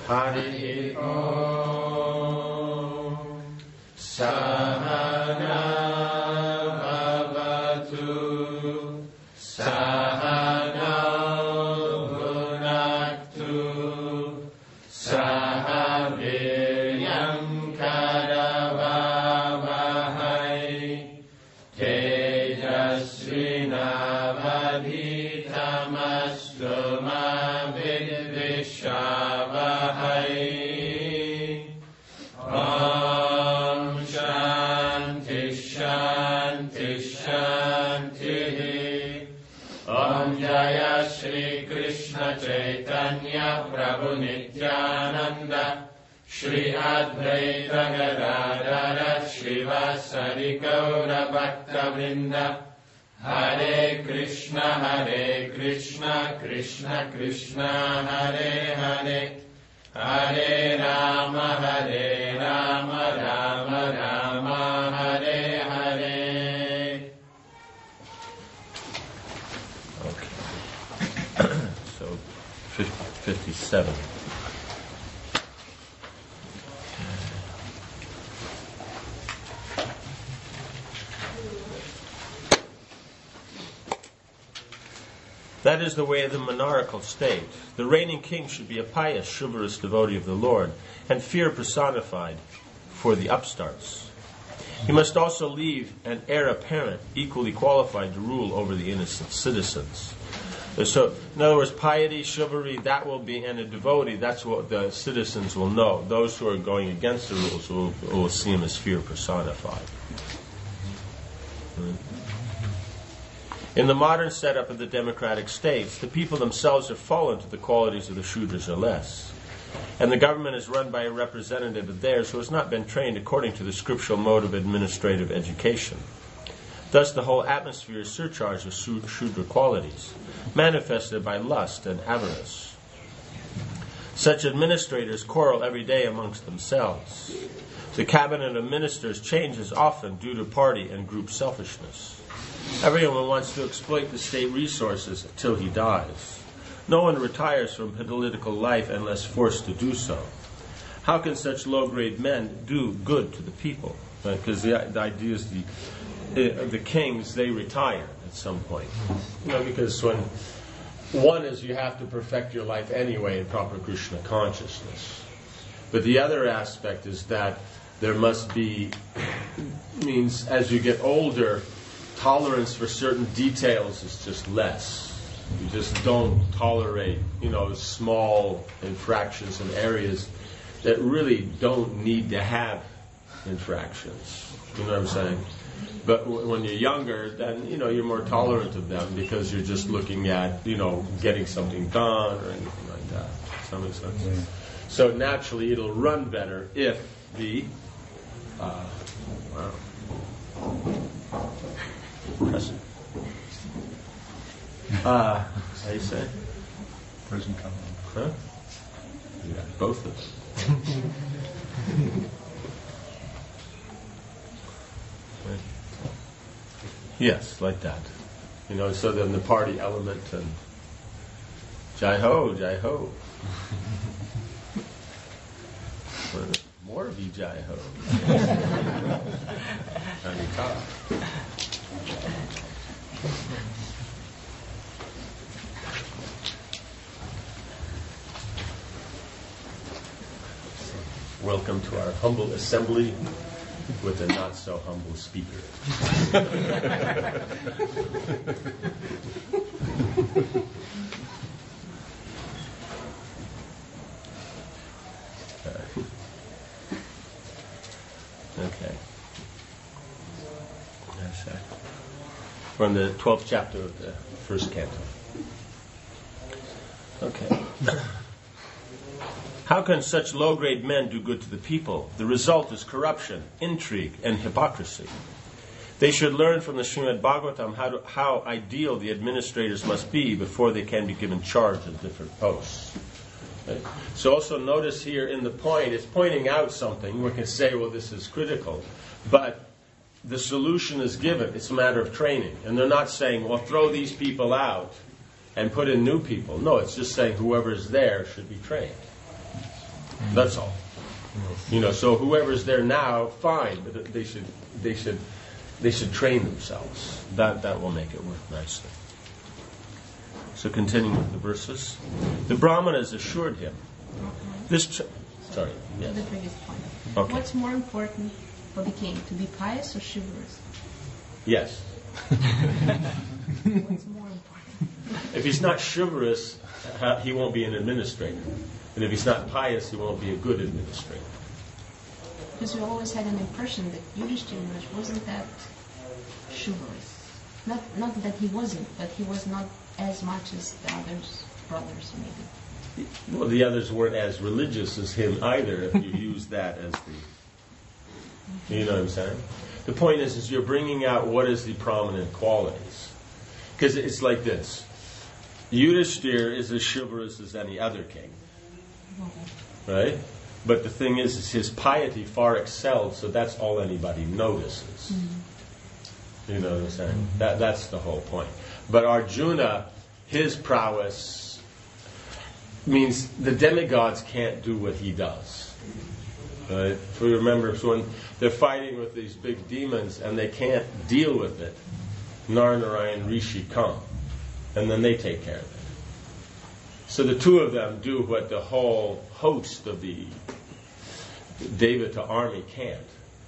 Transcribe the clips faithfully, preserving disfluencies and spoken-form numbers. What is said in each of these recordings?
Hari Om Sahana Bhavatu Sahana Bhunaktu Sahaviryam Karavavahai Tejasvinavadhitamastu ma vidvishavahai. Om Shanti Shanti Shanti. Om Jaya Shri Krishna Chaitanya Prabhu Nityananda Shri Advaita Gadadara Shivasari Gaura Bhakta Vrinda. Hare Krishna Hare Krishna Krishna Krishna Hare Hare Hare Rama Hare Rama Rama Rama Hare Hare. Okay. So fifty-seven. That is the way of the monarchical state. The reigning king should be a pious, chivalrous devotee of the Lord, and fear personified for the upstarts. He must also leave an heir apparent equally qualified to rule over the innocent citizens. So, in other words, piety, chivalry, that will be, and a devotee, that's what the citizens will know. Those who are going against the rules will, will see him as fear personified. Hmm. In the modern setup of the democratic states, the people themselves have fallen to the qualities of the Shudras or less. And the government is run by a representative of theirs who has not been trained according to the scriptural mode of administrative education. Thus the whole atmosphere is surcharged with Shudra qualities, manifested by lust and avarice. Such administrators quarrel every day amongst themselves. The cabinet of ministers changes often due to party and group selfishness. Everyone wants to exploit the state resources until he dies. No one retires from political life unless forced to do so. How can such low-grade men do good to the people? Because right? the, the idea is the, the, the kings, they retire at some point. You know, because when one is you have to perfect your life anyway in proper Krishna consciousness. But the other aspect is that there must be, means as you get older, tolerance for certain details is just less. You just don't tolerate, you know, small infractions in areas that really don't need to have infractions. You know what I'm saying? But w- when you're younger, then, you know, you're more tolerant of them because you're just looking at, you know, getting something done or anything like that. Does that make sense? Yeah. So naturally, it'll run better if the, uh, wow. Present. Uh, how do you say? Present company. Huh? Yeah, both of them. Right. Yes, like that. You know, so then the party element and Jai Ho, Jai Ho. More of you, Jai Ho. Anika. Welcome to our humble assembly with a not so humble speaker. Okay. We're in the twelfth chapter of the first canto. Okay. How can such low-grade men do good to the people? The result is corruption, intrigue, and hypocrisy. They should learn from the Srimad Bhagavatam how, to, how ideal the administrators must be before they can be given charge of different posts. Okay. So also notice here in the point, it's pointing out something. We can say, well, this is critical. But the solution is given. It's a matter of training. And they're not saying, well, throw these people out and put in new people. No, it's just saying whoever's there should be trained. That's all. You know, so whoever's there now, fine, but they should they should they should train themselves. That that will make it work nicely. So continuing with the verses, the Brahmanas assured him. This ch- sorry, yes. The previous point. Okay. What's more important for the king, to be pious or chivalrous? Yes. What's more important? If he's not chivalrous, uh, he won't be an administrator. And if he's not pious, he won't be a good administrator. Because we always had an impression that Yudhishthira wasn't that chivalrous. Not not that he wasn't, but he was not as much as the others, brothers maybe. Well, the others weren't as religious as him either, if you use that as the... You know what I'm saying? The point is, is you're bringing out what is the prominent qualities. Because it's like this. Yudhishthira is as chivalrous as any other king. Right? But the thing is, is his piety far excelled, so that's all anybody notices. Mm-hmm. You know what I'm saying? Mm-hmm. That, that's the whole point. But Arjuna, his prowess means the demigods can't do what he does. Right? If we remember, so when they're fighting with these big demons and they can't deal with it, Nar-Narayan Rishi come, and then they take care of it. So the two of them do what the whole host of the Devata army can't.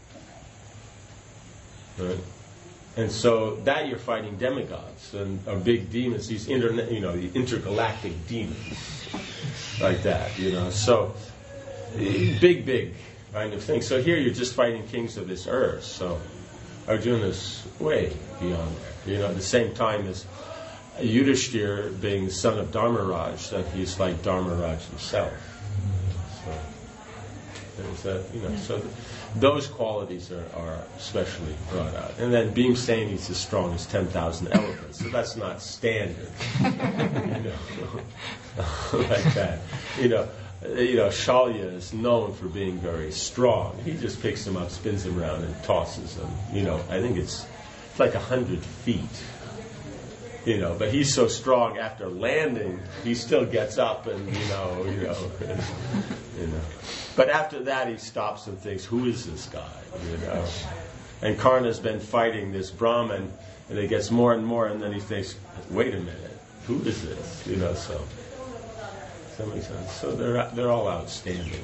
Right? And so that you're fighting demigods and or big demons, these internet, you know, the intergalactic demons, like that, you know. So big, big kind of thing. So here you're just fighting kings of this earth. So Arjuna's way beyond there. You know, at the same time as Yudhishthira being the son of Dharmaraj, that he's like Dharmaraj himself. So there's that, you know. So th- those qualities are, are especially brought out. And then Bhimsena is as strong as ten thousand elephants. So that's not standard, you know, like that. You know, you know, Shalya is known for being very strong. He just picks him up, spins him around, and tosses him. You know, I think it's it's like a hundred feet. You know, but he's so strong after landing, he still gets up and, you know, you know, and, you know. But after that, he stops and thinks, who is this guy, you know? And Karna's been fighting this Brahmin, and it gets more and more, and then he thinks, wait a minute, who is this, you know, so. So, makes sense. So they're, they're all outstanding.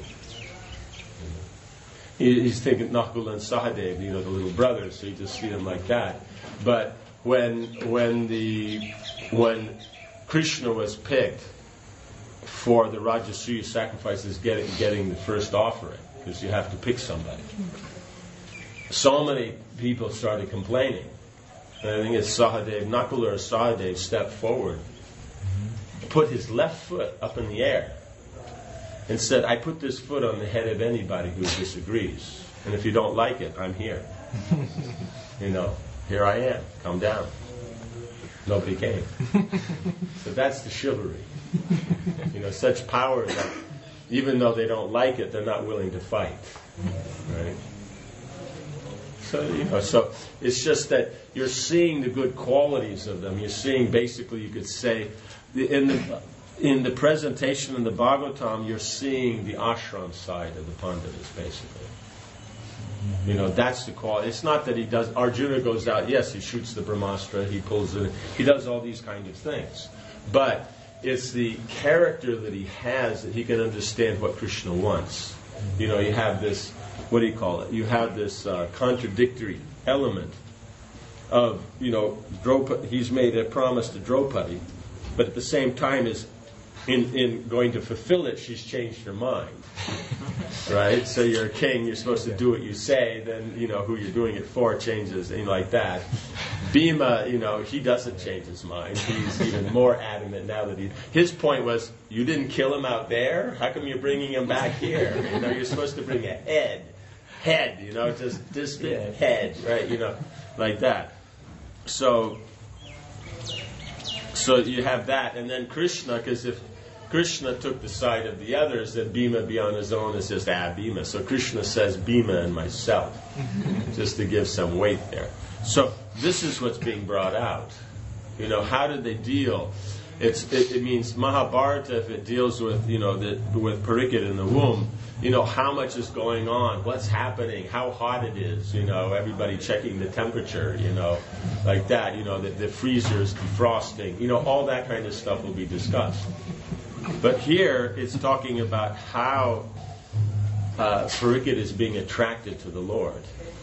He, he's thinking Nakul and Sahadev, you know, the little brothers, so you just see them like that. But when when the when Krishna was picked for the Rajasuya sacrifices, getting getting the first offering, because you have to pick somebody. So many people started complaining. And I think it's Sahadev, Nakul or Sahadev stepped forward, put his left foot up in the air, and said, I put this foot on the head of anybody who disagrees. And if you don't like it, I'm here. You know, here I am. Come down. Nobody came. So that's the chivalry. You know, such power that even though they don't like it, they're not willing to fight. Right? So, you know, so it's just that you're seeing the good qualities of them. You're seeing, basically, you could say, in the in the presentation in the Bhagavatam, you're seeing the ashram side of the Pandavas, basically. You know, that's the quality. It's not that he does, Arjuna goes out, yes, he shoots the Brahmastra, he pulls it, he does all these kind of things. But it's the character that he has that he can understand what Krishna wants. You know, you have this, what do you call it? You have this uh, contradictory element of, you know, Draupadi, he's made a promise to Draupadi, but at the same time is in, in going to fulfill it, she's changed her mind. Right? So you're a king, you're supposed to do what you say, then, you know, who you're doing it for changes, and like that. Bhima, you know, he doesn't change his mind. He's even more adamant now that he... His point was, you didn't kill him out there? How come you're bringing him back here? You know, you're supposed to bring a head. Head, you know, just distant head, right? You know, like that. So... So you have that, and then Krishna, because if Krishna took the side of the others, then Bhima be on his own is just ah, Bhima. So Krishna says Bhima and myself, just to give some weight there. So this is what's being brought out. You know, how did they deal? It's it, it means Mahabharata, if it deals with, you know, the, with Parikshit in the womb, you know, how much is going on, what's happening, how hot it is, you know, everybody checking the temperature, you know, like that, you know, the, the freezers defrosting, you know, all that kind of stuff will be discussed. But here it's talking about how uh, Parikshit is being attracted to the Lord.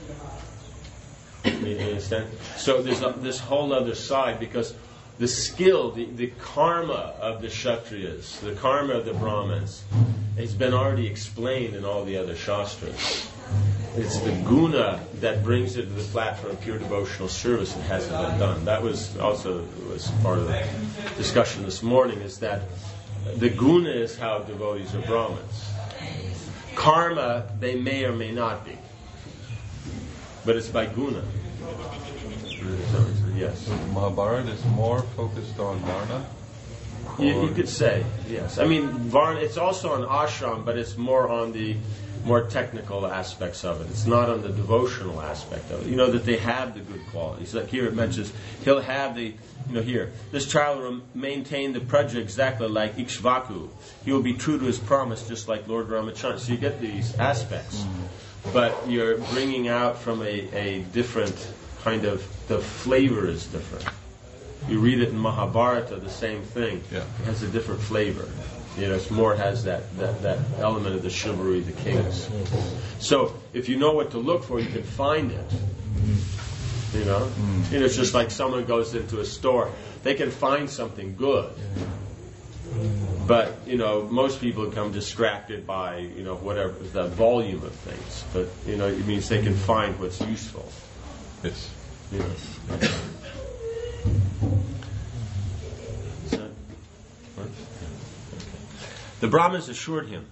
You understand? So there's a, this whole other side, because the skill, the, the karma of the Kshatriyas, the karma of the Brahmins, has been already explained in all the other Shastras. It's the guna that brings it to the platform of pure devotional service that hasn't been done. That was also was part of the discussion this morning, is that the guna is how devotees are Brahmins. Karma, they may or may not be. But it's by guna. Yes. So Mahabharata is more focused on Varna? You, you could say, yes. I mean, Varna, it's also on ashram, but it's more on the more technical aspects of it. It's not on the devotional aspect of it. You know, that they have the good qualities. Like here it mentions, he'll have the, you know, here, this child will maintain the praja exactly like Ikshvaku. He will be true to his promise just like Lord Ramachandra. So you get these aspects. Mm-hmm. But you're bringing out from a, a different kind of, the flavor is different. You read it in Mahabharata, the same thing. Yeah. It has a different flavor. You know, it's more has that, that, that element of the chivalry, the kings. So if you know what to look for, you can find it. You know? Mm. You know, it's just like someone goes into a store. They can find something good. But, you know, most people become distracted by, you know, whatever, the volume of things. But, you know, it means they can find what's useful. Yes. You know. The Brahmins assured him,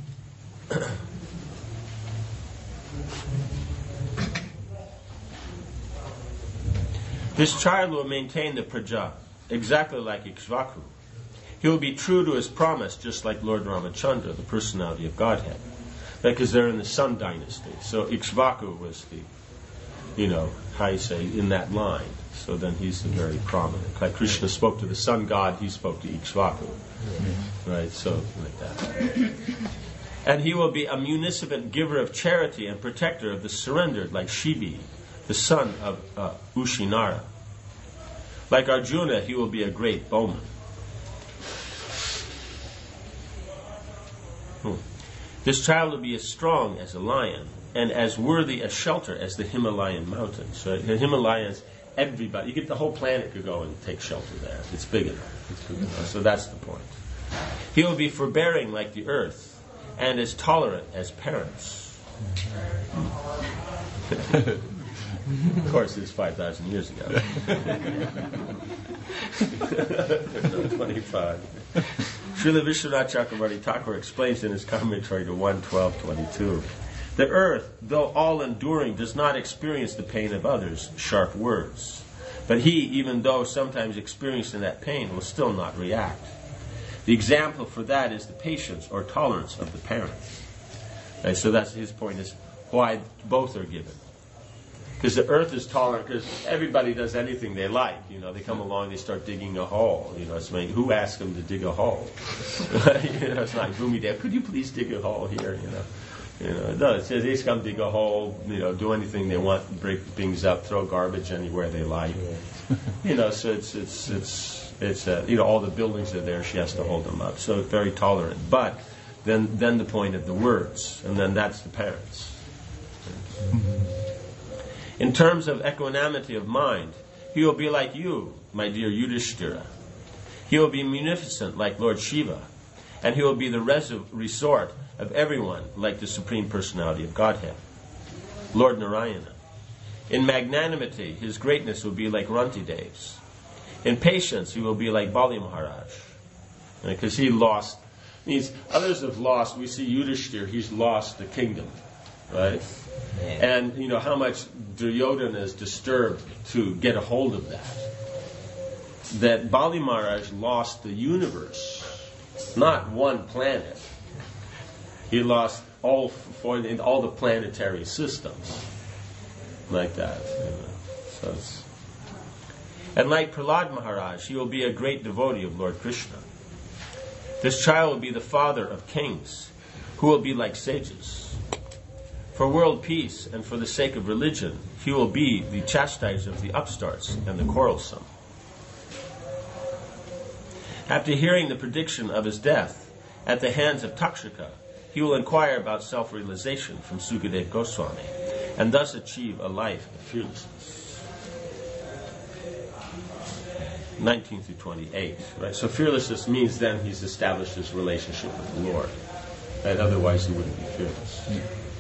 this child will maintain the praja, exactly like Ikshvaku. He will be true to his promise, just like Lord Ramachandra, the personality of Godhead. Because they're in the Sun dynasty. So Ikshvaku was the, you know, how you say, in that line. So then he's the very prominent. Like Krishna spoke to the sun god, he spoke to Ikshvaku. Right, so like that. And he will be a munificent giver of charity and protector of the surrendered, like Shibi, the son of uh, Ushinara. Like Arjuna, he will be a great bowman. Hmm. This child will be as strong as a lion and as worthy a shelter as the Himalayan mountains. So the Himalayas, everybody, you get the whole planet could go and take shelter there. It's big enough. It's big enough. So that's the point. He will be forbearing like the earth and as tolerant as parents. Of course, it's five thousand years ago. No, twenty-five. Srila Vishwanath Chakravarti Thakur explains in his commentary to one twelve twenty-two. The earth, though all enduring, does not experience the pain of others' sharp words. But he, even though sometimes experiencing that pain, will still not react. The example for that is the patience or tolerance of the parents. Okay, so that's his point, is why both are given. Because the earth is tolerant, because everybody does anything they like. You know, they come along, they start digging a hole. You know, it's like, who asked them to dig a hole? You know, it's like, Bhumidev, could you please dig a hole here? You know. You know, no, it says they just come dig a hole, you know, do anything they want, break things up, throw garbage anywhere they like. You know, so it's it's it's it's uh, you know, all the buildings are there, she has to hold them up. So very tolerant. But then then the point of the words, and then that's the parents. In terms of equanimity of mind, he will be like you, my dear Yudhishthira. He will be munificent like Lord Shiva, and he will be the res- resort of everyone like the Supreme Personality of Godhead, Lord Narayana. In magnanimity, his greatness will be like Rantidev's. In patience, he will be like Bali Maharaj, because he lost. Means others have lost. We see Yudhishthira; he's lost the kingdom, right? And you know how much Duryodhana is disturbed to get a hold of that. That Bali Maharaj lost the universe, not one planet. He lost all for in all the planetary systems, like that. You know. So it's, And like Prahlad Maharaj, he will be a great devotee of Lord Krishna. This child will be the father of kings, who will be like sages. For world peace and for the sake of religion, he will be the chastiser of the upstarts and the quarrelsome. After hearing the prediction of his death at the hands of Takshaka, he will inquire about self-realization from Sukadeva Goswami, and thus achieve a life of fearlessness. nineteen through twenty-eight, right? So fearlessness means then he's established his relationship with the Lord. Right? Otherwise he wouldn't be fearless.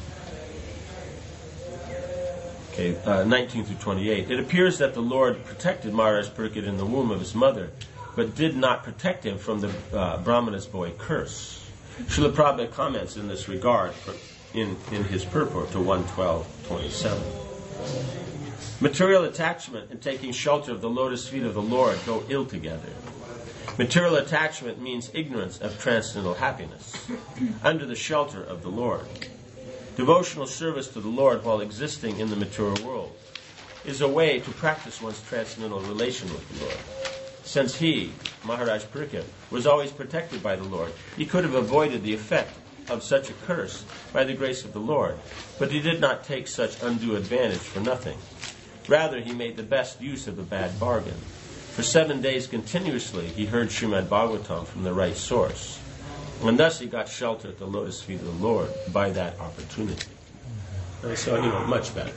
Okay, uh, nineteen through twenty-eight. It appears that the Lord protected Maharaj Parikshit in the womb of his mother, but did not protect him from the uh, Brahmana's boy curse. Srila Prabhupada comments in this regard for, in, in his purport to one twelve twenty-seven. Material attachment and taking shelter of the lotus feet of the Lord go ill together. Material attachment means ignorance of transcendental happiness, under the shelter of the Lord. Devotional service to the Lord while existing in the material world is a way to practice one's transcendental relation with the Lord. Since he, Maharaj Parikshit, was always protected by the Lord, he could have avoided the effect of such a curse by the grace of the Lord, but he did not take such undue advantage for nothing. Rather, he made the best use of the bad bargain. For seven days continuously, he heard Srimad Bhagavatam from the right source, and thus he got shelter at the lotus feet of the Lord by that opportunity. And so, you know, much better.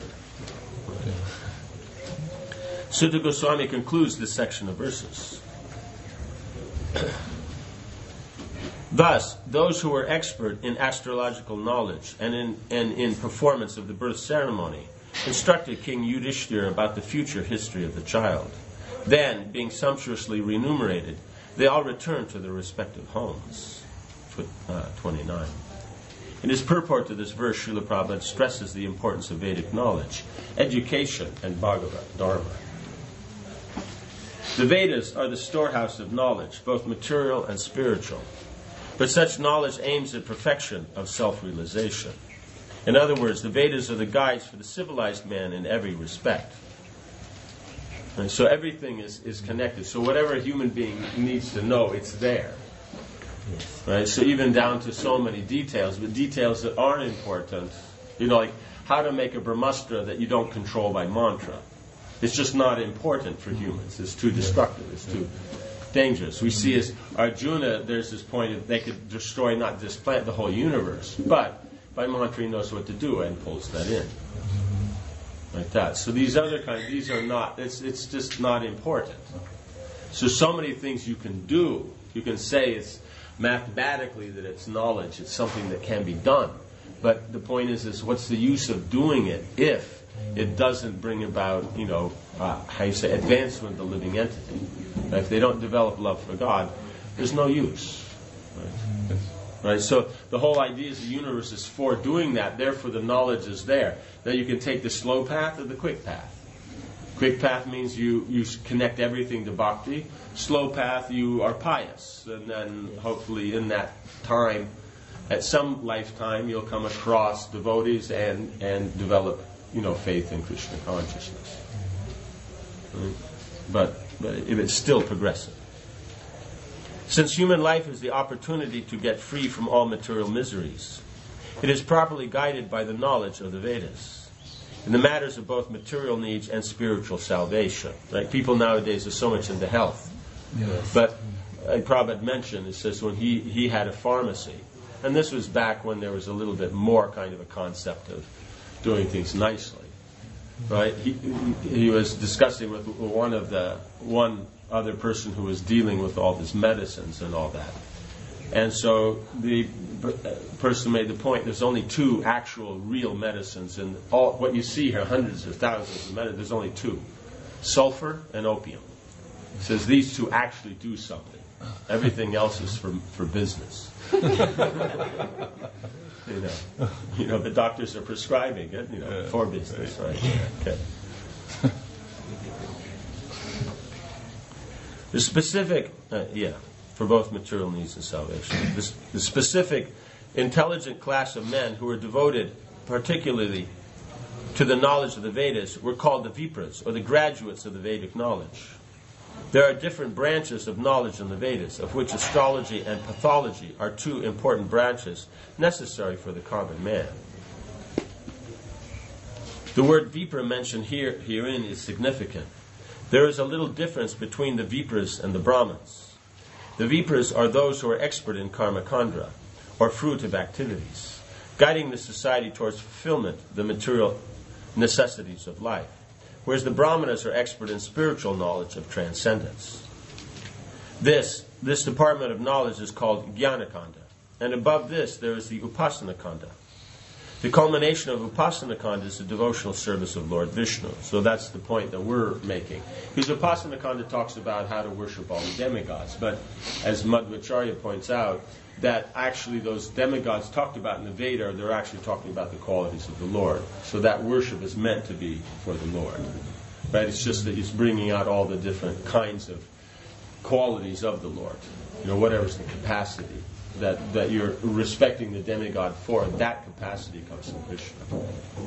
Sutta Goswami concludes this section of verses. Thus, those who were expert in astrological knowledge and in, and in performance of the birth ceremony instructed King Yudhishthira about the future history of the child. Then, being sumptuously remunerated, they all returned to their respective homes. Uh, twenty-nine. In his purport to this verse, Srila Prabhupada stresses the importance of Vedic knowledge, education, and Bhagavad Dharma. The Vedas are the storehouse of knowledge, both material and spiritual. But such knowledge aims at perfection of self-realization. In other words, the Vedas are the guides for the civilized man in every respect. And so everything is, is connected. So whatever a human being needs to know, it's there. Yes. Right? So even down to so many details, but details that aren't important, you know, like how to make a brahmastra that you don't control by mantra. It's just not important for humans. It's too destructive. It's too dangerous. We see as Arjuna, there's this point that they could destroy not this planet, the whole universe, but by mantra he knows what to do and pulls that in. Like that. So these other kinds, these are not, it's it's just not important. So so many things you can do. You can say it's mathematically that it's knowledge, it's something that can be done. But the point is, is what's the use of doing it if it doesn't bring about, you know, uh, how you say, advancement of the living entity? If they don't develop love for God, there's no use. Right? Right? So the whole idea is the universe is for doing that, therefore the knowledge is there. Then you can take the slow path or the quick path. Quick path means you, you connect everything to bhakti. Slow path, you are pious. And then hopefully in that time, at some lifetime, you'll come across devotees and, and develop, you know, faith in Krishna consciousness. Right? But, but if it's still progressive. Since human life is the opportunity to get free from all material miseries, it is properly guided by the knowledge of the Vedas in the matters of both material needs and spiritual salvation. Right? People nowadays are so much into health. Yes. But uh, Prabhupada mentioned, it says when he, he had a pharmacy, and this was back when there was a little bit more kind of a concept of doing things nicely. Right? He, he was discussing with one of the one other person who was dealing with all his medicines and all that. And so the person made the point, there's only two actual real medicines, and all what you see here, hundreds or thousands of medicines, there's only two. Sulfur and opium. He says these two actually do something. Everything else is for for business. you know, you know, the doctors are prescribing it, you know, for business, right? Okay. The specific, uh, yeah, for both material needs and salvation. The, the specific, intelligent class of men who were devoted, particularly to the knowledge of the Vedas, were called the Vipras, or the graduates of the Vedic knowledge. There are different branches of knowledge in the Vedas, of which astrology and pathology are two important branches necessary for the common man. The word Vipra mentioned here herein is significant. There is a little difference between the Vipras and the Brahmins. The Vipras are those who are expert in karma khandra, or fruitive activities, guiding the society towards fulfillment of the material necessities of life, whereas the Brahmanas are expert in spiritual knowledge of transcendence. This, this department of knowledge is called Jnanakanda, and above this there is the Upasanakanda. The culmination of Upasanakanda is the devotional service of Lord Vishnu. So that's the point that we're making. Because Upasanakanda talks about how to worship all the demigods, but as Madhvacharya points out, that actually those demigods talked about in the Veda, they're actually talking about the qualities of the Lord. So that worship is meant to be for the Lord. Right? It's just that he's bringing out all the different kinds of qualities of the Lord. You know, whatever's the capacity that, that you're respecting the demigod for, that capacity comes from Krishna.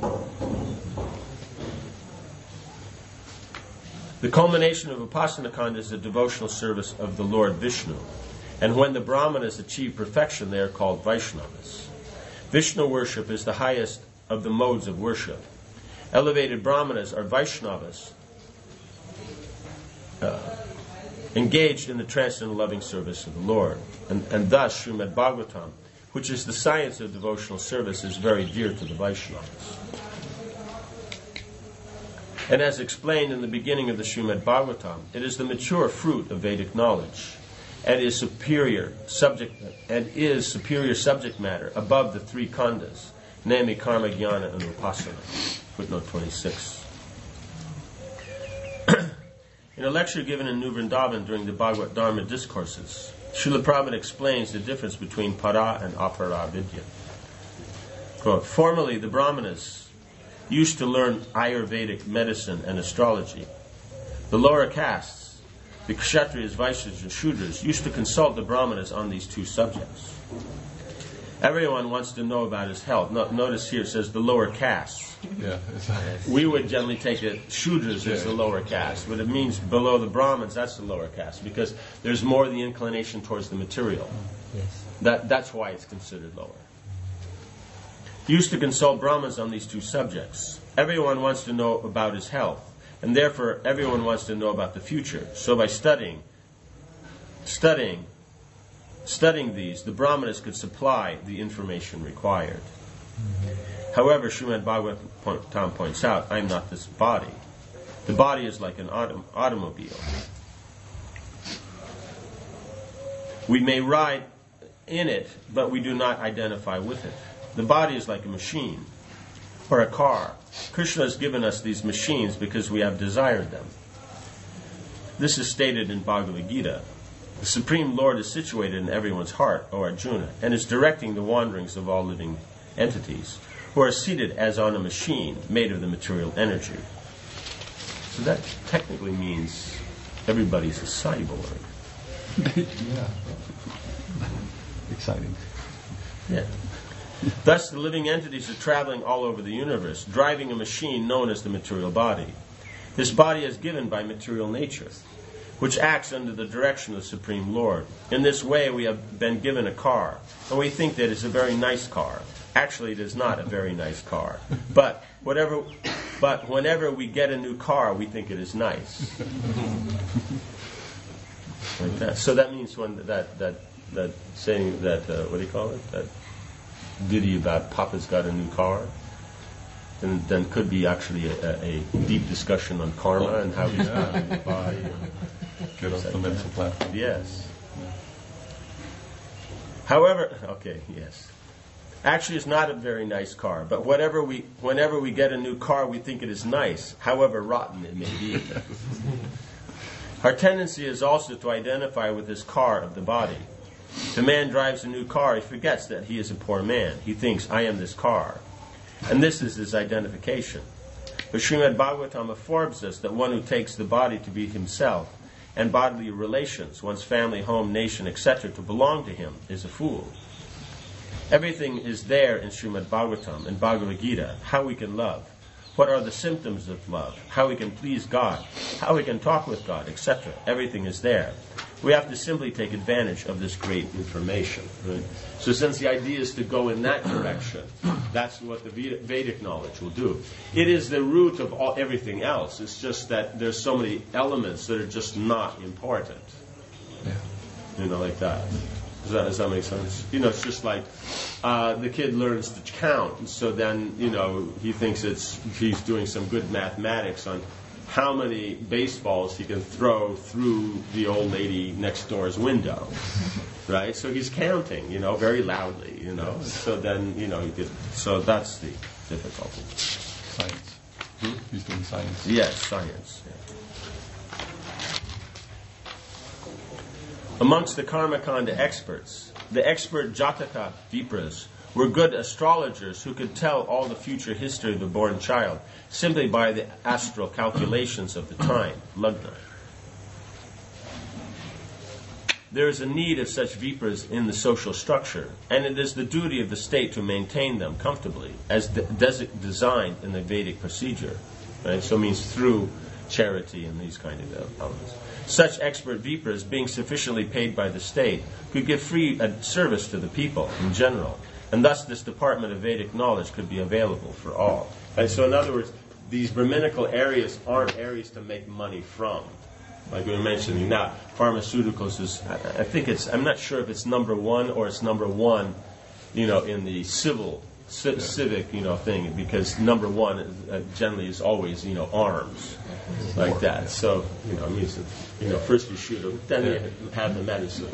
The culmination of Upasanakanda is the devotional service of the Lord Vishnu. And when the Brahmanas achieve perfection, they are called Vaishnavas. Vishnu worship is the highest of the modes of worship. Elevated Brahmanas are Vaishnavas, uh, engaged in the transcendental loving service of the Lord. And, and thus, Srimad Bhagavatam, which is the science of devotional service, is very dear to the Vaishnavas. And as explained in the beginning of the Srimad Bhagavatam, it is the mature fruit of Vedic knowledge, and is superior subject and is superior subject matter above the three khandas, namely karma, jnana, and upasana. Footnote twenty-six. In a lecture given in New Vrindavan during the Bhagavad Dharma discourses, Srila Prabhupada explains the difference between para and apara vidya. Quote, formerly the Brahmanas used to learn Ayurvedic medicine and astrology. The lower castes, the Kshatriyas, Vaishyas, and Shudras, used to consult the Brahmanas on these two subjects. Everyone wants to know about his health. No, notice here it says the lower castes. Yeah. We would generally take it, Shudras is the lower caste, but it means below the Brahmins, that's the lower caste, because there's more the inclination towards the material. Yes. That, that's why it's considered lower. Used to consult Brahmins on these two subjects. Everyone wants to know about his health, and therefore everyone wants to know about the future. So by studying, studying, studying these, the Brahmanas could supply the information required. However, Srimad Bhagavatam points out, I am not this body. The body is like an autom- automobile. We may ride in it, but we do not identify with it. The body is like a machine or a car. Krishna has given us these machines because we have desired them. This is stated in Bhagavad Gita. The Supreme Lord is situated in everyone's heart, O Arjuna, and is directing the wanderings of all living entities, who are seated as on a machine made of the material energy. So that technically means everybody's a cyborg. Yeah. Exciting. Yeah. Thus, the living entities are traveling all over the universe, driving a machine known as the material body. This body is given by material nature, which acts under the direction of the Supreme Lord. In this way, we have been given a car, and we think that it's a very nice car. Actually, it is not a very nice car. But whatever, but whenever we get a new car, we think it is nice. Like that. So that means when that that that saying that uh, what do you call it? That ditty about Papa's got a new car. Then then could be actually a, a, a deep discussion on karma and how he's going to buy. Get off the mental platform. Yes. However, okay, yes. Actually, it's not a very nice car, but whatever we, whenever we get a new car, we think it is nice, however rotten it may be. Our tendency is also to identify with this car of the body. If a man drives a new car, he forgets that he is a poor man. He thinks, I am this car. And this is his identification. But Srimad Bhagavatam informs us that one who takes the body to be himself, and bodily relations, one's family, home, nation, et cetera, to belong to him, is a fool. Everything is there in Srimad Bhagavatam and Bhagavad Gita, how we can love. what are the symptoms of love, how we can please God, how we can talk with God, et cetera. Everything is there. We have to simply take advantage of this great information. Right? So since the idea is to go in that direction, that's what the Vedic knowledge will do. It is the root of all, everything else. It's just that there's so many elements that are just not important. Yeah. You know, like that. Does that, does that make sense? You know, it's just like uh, the kid learns to count, and so then, you know, he thinks it's he's doing some good mathematics on how many baseballs he can throw through the old lady next door's window, right? So he's counting, you know, very loudly, you know. So then, you know, he could, so that's the difficulty. Science. Hmm? He's doing science. Yes, science. Yeah. Amongst the Karmakanda experts, the expert Jataka Vipras were good astrologers who could tell all the future history of the born child simply by the astral calculations of the time, Lagna. There is a need of such Vipras in the social structure, and it is the duty of the state to maintain them comfortably, as de- des- designed in the Vedic procedure. Right? So it means through charity and these kind of elements. Such expert Vipras, being sufficiently paid by the state, could give free uh, service to the people in general, and thus this department of Vedic knowledge could be available for all. And so in other words, these Brahminical areas aren't areas to make money from. Like we were mentioning now, pharmaceuticals is, I, I think it's, I'm not sure if it's number one or it's number one, you know, in the civil, ci- yeah. civic, you know, thing, because number one uh, generally is always, you know, arms, like War, that. Yeah. So, you know, it means that, you know, first you shoot them, then yeah. you have the medicine.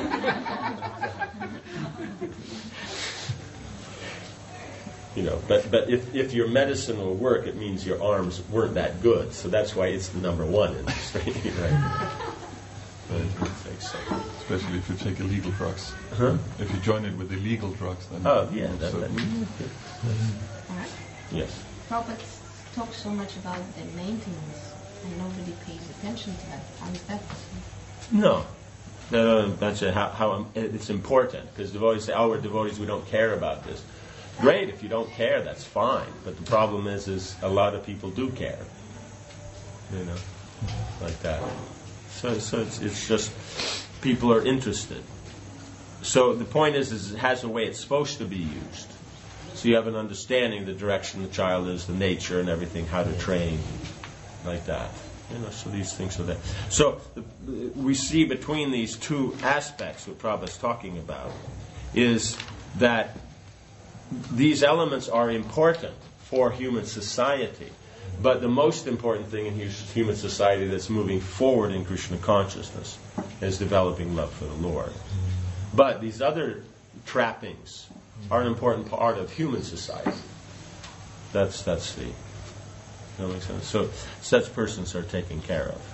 You know, but but if, if your medicine will work, it means your arms weren't that good. So that's why it's the number one industry, right? Especially if you take illegal drugs. Huh? If you join it with illegal drugs, then... Oh, yeah. That, so that, All right. yes. Prabhupada talks so much about the maintenance, and nobody pays attention to that. How is that possible? No. No, no, that's a, how, how it's important, because devotees say, oh, we're devotees, we don't care about this. Great, if you don't care, that's fine. But the problem is, is a lot of people do care. You know, like that. So, so it's, it's just people are interested. So the point is, is it has a way it's supposed to be used. So you have an understanding of the direction the child is, the nature and everything, how to train, like that. You know, so these things are there. So the, we see between these two aspects, what Prabhupada's talking about, is that these elements are important for human society, but the most important thing in human society that's moving forward in Krishna consciousness is developing love for the Lord. But these other trappings are an important part of human society. That's that's the. That makes sense. So such persons are taken care of.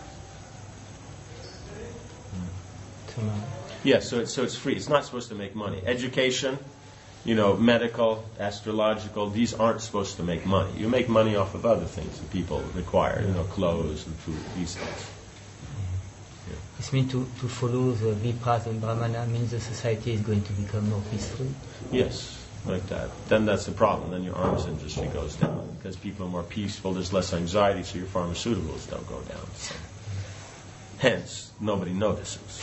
Yes, yeah, so it's so it's free. It's not supposed to make money. Education. You know, medical, astrological, these aren't supposed to make money. You make money off of other things that people require, you know, clothes and food, these things. Yeah. This means to, to follow the Vipras and Brahmana means the society is going to become more peaceful? Yes, like that. Then that's the problem. Then your arms industry goes down because people are more peaceful, there's less anxiety, so your pharmaceuticals don't go down. So. Hence, nobody notices.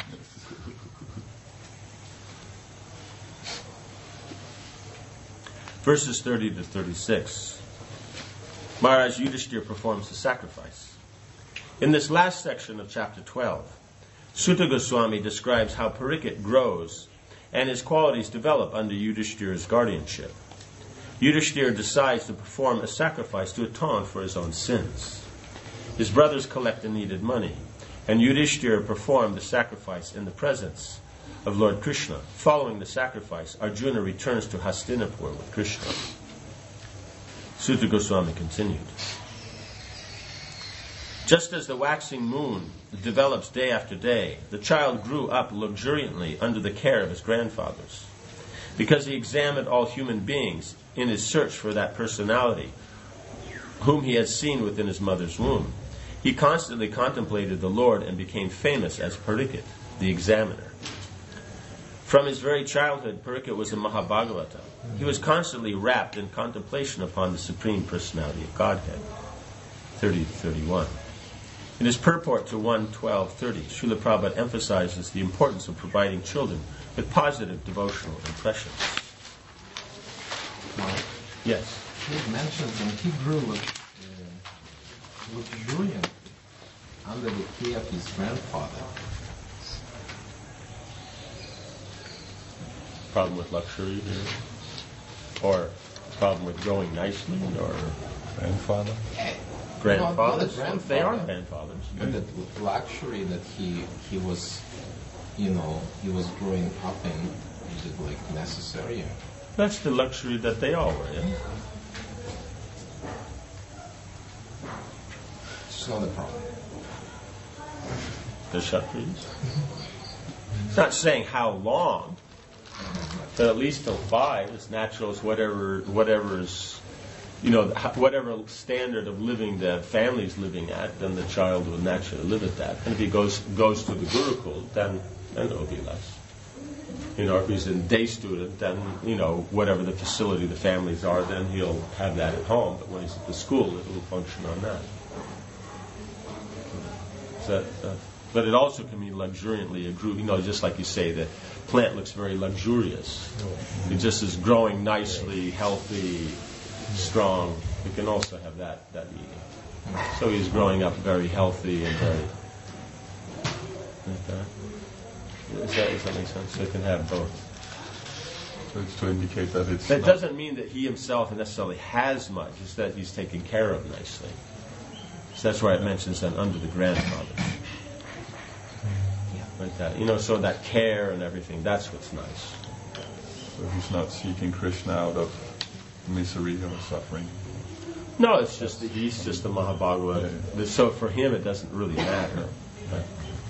Verses thirty to thirty-six. Maharaj Yudhishthira performs the sacrifice. In this last section of chapter twelve, Sutta Goswami describes how Parikshit grows and his qualities develop under Yudhishthira's guardianship. Yudhishthira decides to perform a sacrifice to atone for his own sins. His brothers collect the needed money, and Yudhishthira performed the sacrifice in the presence of Lord Krishna. Following the sacrifice, Arjuna returns to Hastinapur with Krishna. Sutta Goswami continued. Just as the waxing moon develops day after day, the child grew up luxuriantly under the care of his grandfathers. Because he examined all human beings in his search for that personality whom he had seen within his mother's womb, he constantly contemplated the Lord and became famous as Parikshit, the examiner. From his very childhood, Parikshit was a Mahabhagavata. He was constantly wrapped in contemplation upon the Supreme Personality of Godhead. thirty to thirty-one. In his purport to one twelve thirty, Srila Prabhupada emphasizes the importance of providing children with positive devotional impressions. Well, Yes. he mentions that he grew uh, luxuriant under the care of his grandfather. Problem with luxury here? Or problem with growing nicely? Or Grandfather. grandfathers? Well, not a They are grandfather. grandfathers. But the luxury that he he was, you know, he was growing up in, is it like necessary? That's the luxury that they all were in. It's not a problem. The Kshatriyas. It's not saying how long, but at least till five, as natural as whatever, whatever is, you know, whatever standard of living the family's living at, then the child will naturally live at that. And if he goes goes to the Gurukul, then then it will be less. You know, if he's a day student, then, you know, whatever the facility the families are, then he'll have that at home. But when he's at the school, it will function on that. So, uh, but it also can mean luxuriantly a group. You know, just like you say, the plant looks very luxurious. It just is growing nicely, healthy, strong. It can also have that, that meaning. So he's growing up very healthy and very... Like that. Does that, does that make sense? So it can have both. So it's to indicate that it's. That not- doesn't mean that he himself necessarily has much. It's that he's taken care of nicely. So that's why it mentions that under the grandfather. Like that. You know, so that care and everything, that's what's nice. So he's not seeking Krishna out of misery or suffering. No, it's just that he's just a Mahabhagavad. So for him, it doesn't really matter. Right?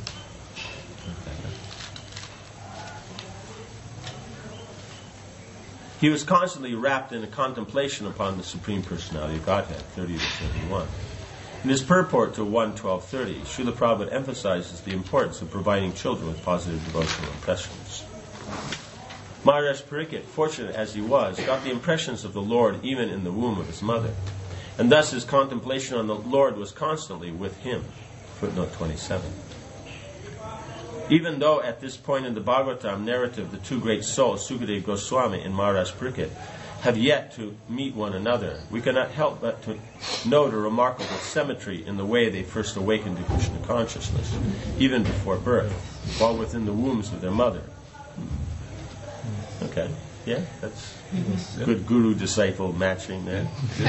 He was constantly wrapped in a contemplation upon the Supreme Personality of Godhead, thirty to thirty-one. In his purport to one twelve thirty, Srila Prabhupada emphasizes the importance of providing children with positive devotional impressions. Maharaj Parikshit, fortunate as he was, got the impressions of the Lord even in the womb of his mother, and thus his contemplation on the Lord was constantly with him. Footnote twenty-seven. Even though at this point in the Bhagavatam narrative the two great souls, Sukadeva Goswami and Maharaj Parikshit, have yet to meet one another, we cannot help but to note a remarkable symmetry in the way they first awakened to Krishna consciousness, even before birth, while within the wombs of their mother. Okay, yeah, that's good guru-disciple matching there.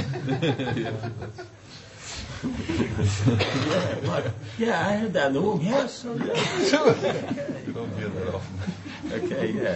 yeah, like, yeah, I heard that in the womb. Yes, so yeah. You don't hear that often. Okay, yeah.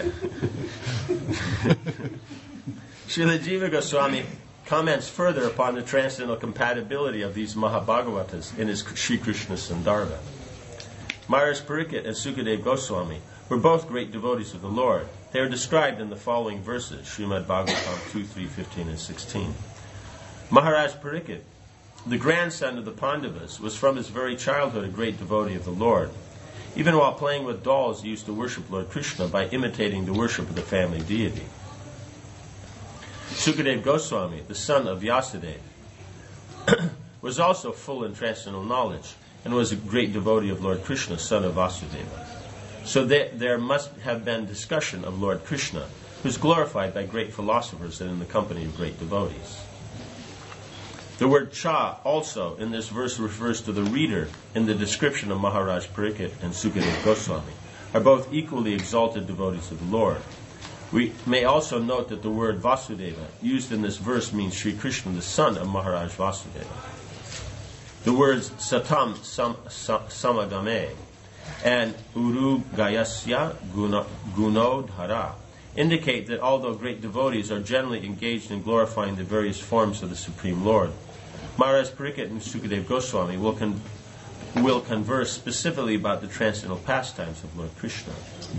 Srila Jiva Goswami comments further upon the transcendental compatibility of these Mahabhagavatas in his Sri Krishna Sandarbha. Maharaj Parikshit and Sukadeva Goswami were both great devotees of the Lord. They are described in the following verses, Srimad Bhagavatam two, three, fifteen, and sixteen. Maharaj Parikshit, the grandson of the Pandavas, was from his very childhood a great devotee of the Lord. Even while playing with dolls, he used to worship Lord Krishna by imitating the worship of the family deity. Sukadeva Goswami, the son of Vyasadeva, was also full in transcendental knowledge and was a great devotee of Lord Krishna, son of Vasudeva. So there, there must have been discussion of Lord Krishna, who is glorified by great philosophers and in the company of great devotees. The word cha also in this verse refers to the reader in the description of Maharaj Parikshit and Sukadeva Goswami, are both equally exalted devotees of the Lord. We may also note that the word Vasudeva used in this verse means Sri Krishna, the son of Maharaj Vasudeva. The words Satam sam, sam, Samagame and Uru Gayasya Gunodhara indicate that although great devotees are generally engaged in glorifying the various forms of the Supreme Lord, Maharaj Parikshit and Sukadeva Goswami will, con- will converse specifically about the transcendental pastimes of Lord Krishna.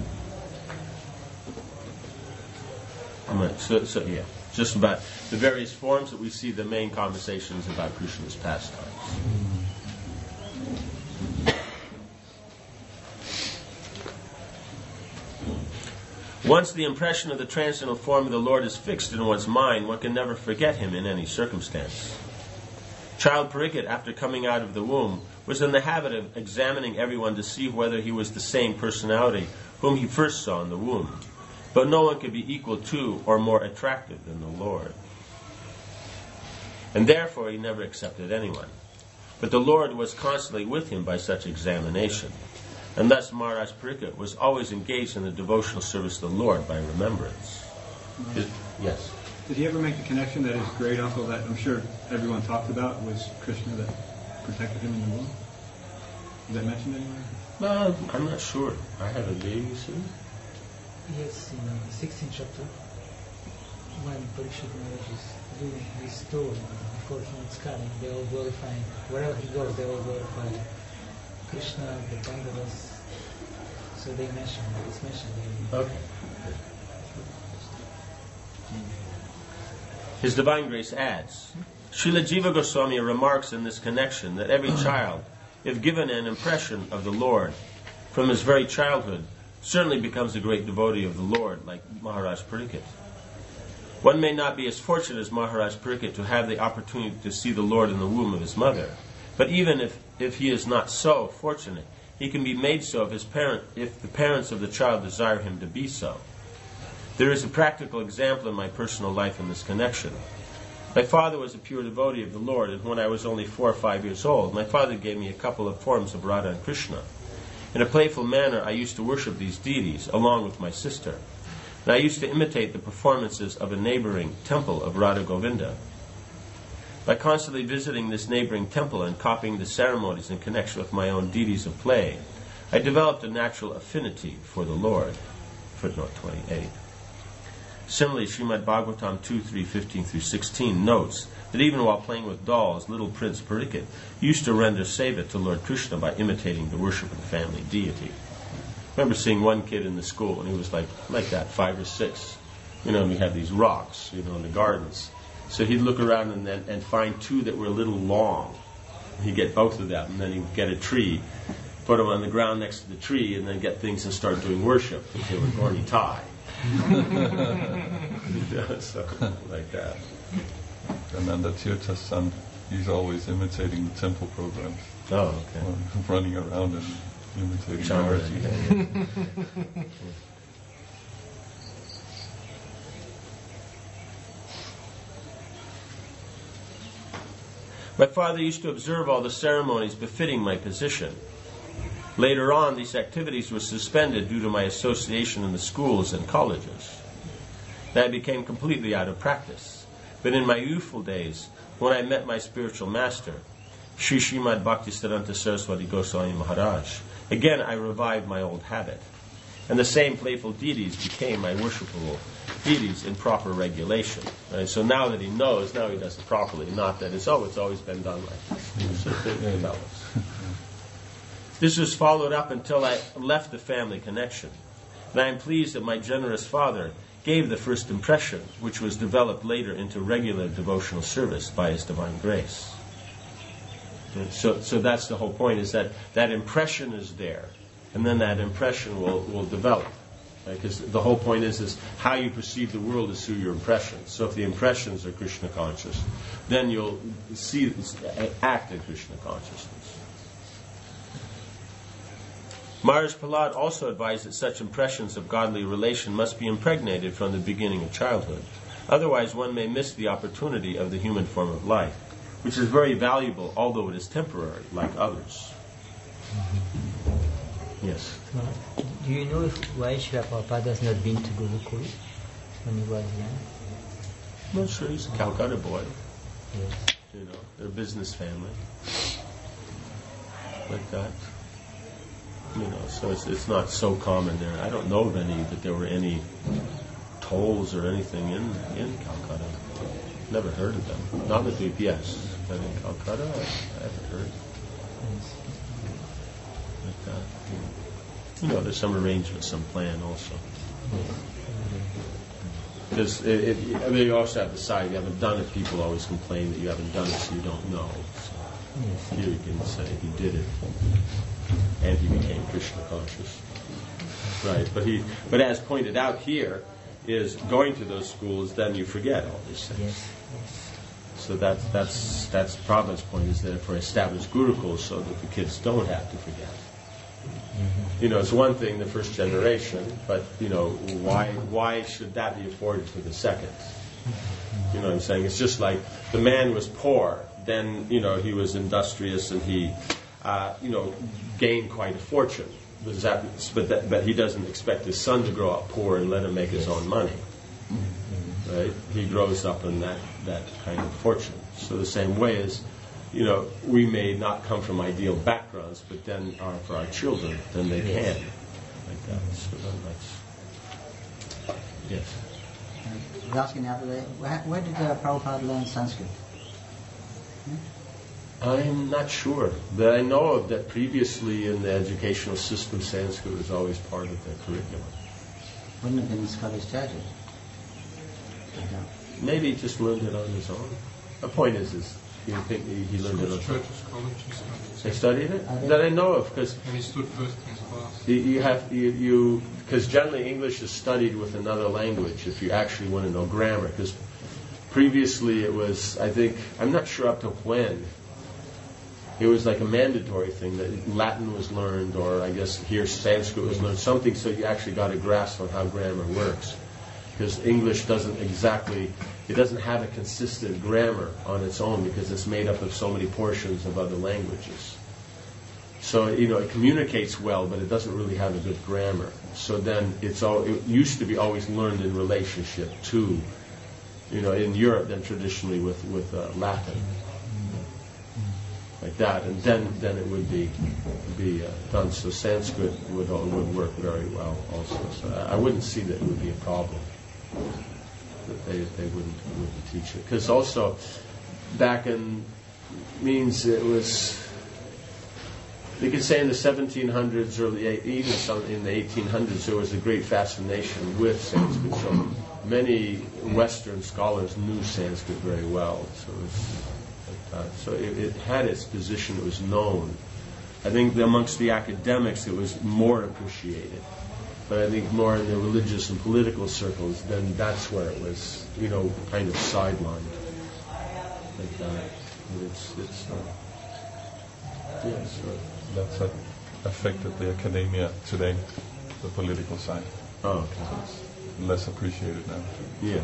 So, so yeah, just about the various forms that we see. The main conversations about Krishna's pastimes. Once the impression of the transcendental form of the Lord is fixed in one's mind, one can never forget him in any circumstance. Child Parikit, after coming out of the womb, was in the habit of examining everyone to see whether he was the same personality whom he first saw in the womb. But no one could be equal to or more attractive than the Lord. And therefore he never accepted anyone. But the Lord was constantly with him by such examination. And thus Maharaj Parikit was always engaged in the devotional service of the Lord by remembrance. Is, yes? Did he ever make the connection that his great uncle that I'm sure everyone talked about was Krishna that protected him in the womb? Is that mentioned anywhere? Well, I'm not sure. I have a baby soon. Yes, in the sixteenth chapter, when Parikshit Maharaj is doing his tour before he is coming, they all glorify, wherever he goes, they all glorify Krishna, the Pandavas. So they mention, it's mentioned. Okay. His Divine Grace adds, Srila Jiva Goswami remarks in this connection that every child, if given an impression of the Lord from his very childhood, certainly becomes a great devotee of the Lord, like Maharaj Parikit. One may not be as fortunate as Maharaj Parikit to have the opportunity to see the Lord in the womb of his mother, but even if, if he is not so fortunate, he can be made so if his parent, if the parents of the child desire him to be so. There is a practical example in my personal life in this connection. My father was a pure devotee of the Lord, and when I was only four or five years old, my father gave me a couple of forms of Radha and Krishna. In a playful manner, I used to worship these deities, along with my sister. And I used to imitate the performances of a neighboring temple of Radha Govinda. By constantly visiting this neighboring temple and copying the ceremonies in connection with my own deities of play, I developed a natural affinity for the Lord. Footnote twenty-eight. Similarly, Srimad Bhagavatam two, three, fifteen through sixteen notes that even while playing with dolls, little Prince Parikit used to render seva to Lord Krishna by imitating the worship of the family deity. I remember seeing one kid in the school, and he was like like that, five or six. You know, and we had these rocks, you know, in the gardens. So he'd look around and then and find two that were a little long. He'd get both of them, and then he'd get a tree, put them on the ground next to the tree, and then get things and start doing worship. They were Gorni Thai. So, like that. And then the Tirtha's son, he's always imitating the temple programs. Oh, okay. Well, running around and imitating Chandra, Bharati. yeah, yeah. My father used to observe all the ceremonies befitting my position. Later on, these activities were suspended due to my association in the schools and colleges. And I became completely out of practice. But in my youthful days, when I met my spiritual master, Sri Srimad Bhaktisiddhanta Saraswati Goswami Maharaj, again I revived my old habit. And the same playful deities became my worshipable deities in proper regulation. Right? So now that he knows, now he does it properly, not that it's, oh, it's always been done like this. So it develops. This was followed up until I left the family connection. And I am pleased that my generous father gave the first impression, which was developed later into regular devotional service by his divine grace. So, so that's the whole point, is that that impression is there, and then that impression will, will develop. Because right? The whole point is, is how you perceive the world is through your impressions. So if the impressions are Krishna conscious, then you'll see act in Krishna consciousness. Maharaj Prahlad also advised that such impressions of godly relation must be impregnated from the beginning of childhood. Otherwise, one may miss the opportunity of the human form of life, which is very valuable, although it is temporary, like others. Yes? Uh, do you know if why Srila Prabhupada has not been to Gurukul when he was young? I'm not sure. He's a Calcutta boy. Yes. You know, they're a business family. Like that. You know, so it's it's not so common there. I don't know of any that there were any tolls or anything in, in Calcutta. Never heard of them. Navadvip, yes, but in Calcutta, I, I haven't heard. Like that. You know, there's some arrangement, some plan also. Because it, it, I mean, you also have to decide. You haven't done it. People always complain that you haven't done it, so you don't know. So here you can say he did it, and he became Krishna conscious. right? But he, but as pointed out here, is going to those schools, then you forget all these things. Yes. Yes. So that's that's that's Prabhupada's point, is that for established gurukuls, so that the kids don't have to forget. Mm-hmm. You know, it's one thing the first generation, but you know, why why should that be afforded for the second? You know what I'm saying? It's just like the man was poor, then you know he was industrious and he, uh, you know, gained quite a fortune. But that, but, that, but he doesn't expect his son to grow up poor and let him make his own money. Right? He grows up in that, that kind of fortune. So the same way as, you know, we may not come from ideal backgrounds, but then our, for our children, then they Yes. can. Like that. So then that's, yes. I was asking the other day, where, where did uh, Prabhupada learn Sanskrit? I'm not sure, but I know that previously in the educational system, Sanskrit was always part of the curriculum. Wouldn't have been in Scottish churches. I don't. Maybe he just learned it on his own. The point is, is you think he, he learned it on his own. Churches, colleges, They studied it? I did. That I know of, because and he stood first in his class. you, you have you, you because generally English is studied with another language if you actually want to know grammar. Because previously it was, I think, I'm not sure up to when. It was like a mandatory thing that Latin was learned, or I guess here Sanskrit was learned, something so you actually got a grasp on how grammar works. Because English doesn't exactly, it doesn't have a consistent grammar on its own because it's made up of so many portions of other languages. So, you know, it communicates well, but it doesn't really have a good grammar. So then it's all, it used to be always learned in relationship to, you know, in Europe then traditionally with, with uh, Latin. Like that, and then, then it would be be uh, done. So Sanskrit would would work very well also. So I wouldn't see that it would be a problem that they they wouldn't wouldn't teach it, because also back in means it was, you could say in the seventeen hundreds or the, even some in the eighteen hundreds there was a great fascination with Sanskrit. So many Western scholars knew Sanskrit very well. So it was, Uh, so it, it had its position, it was known. I think that amongst the academics it was more appreciated. But I think more in the religious and political circles, then that's where it was, you know, kind of sidelined. Like that. And it's, it's, uh, yeah, so. That's what affected the academia today, the political side. Oh, okay. It's less appreciated now. Yeah.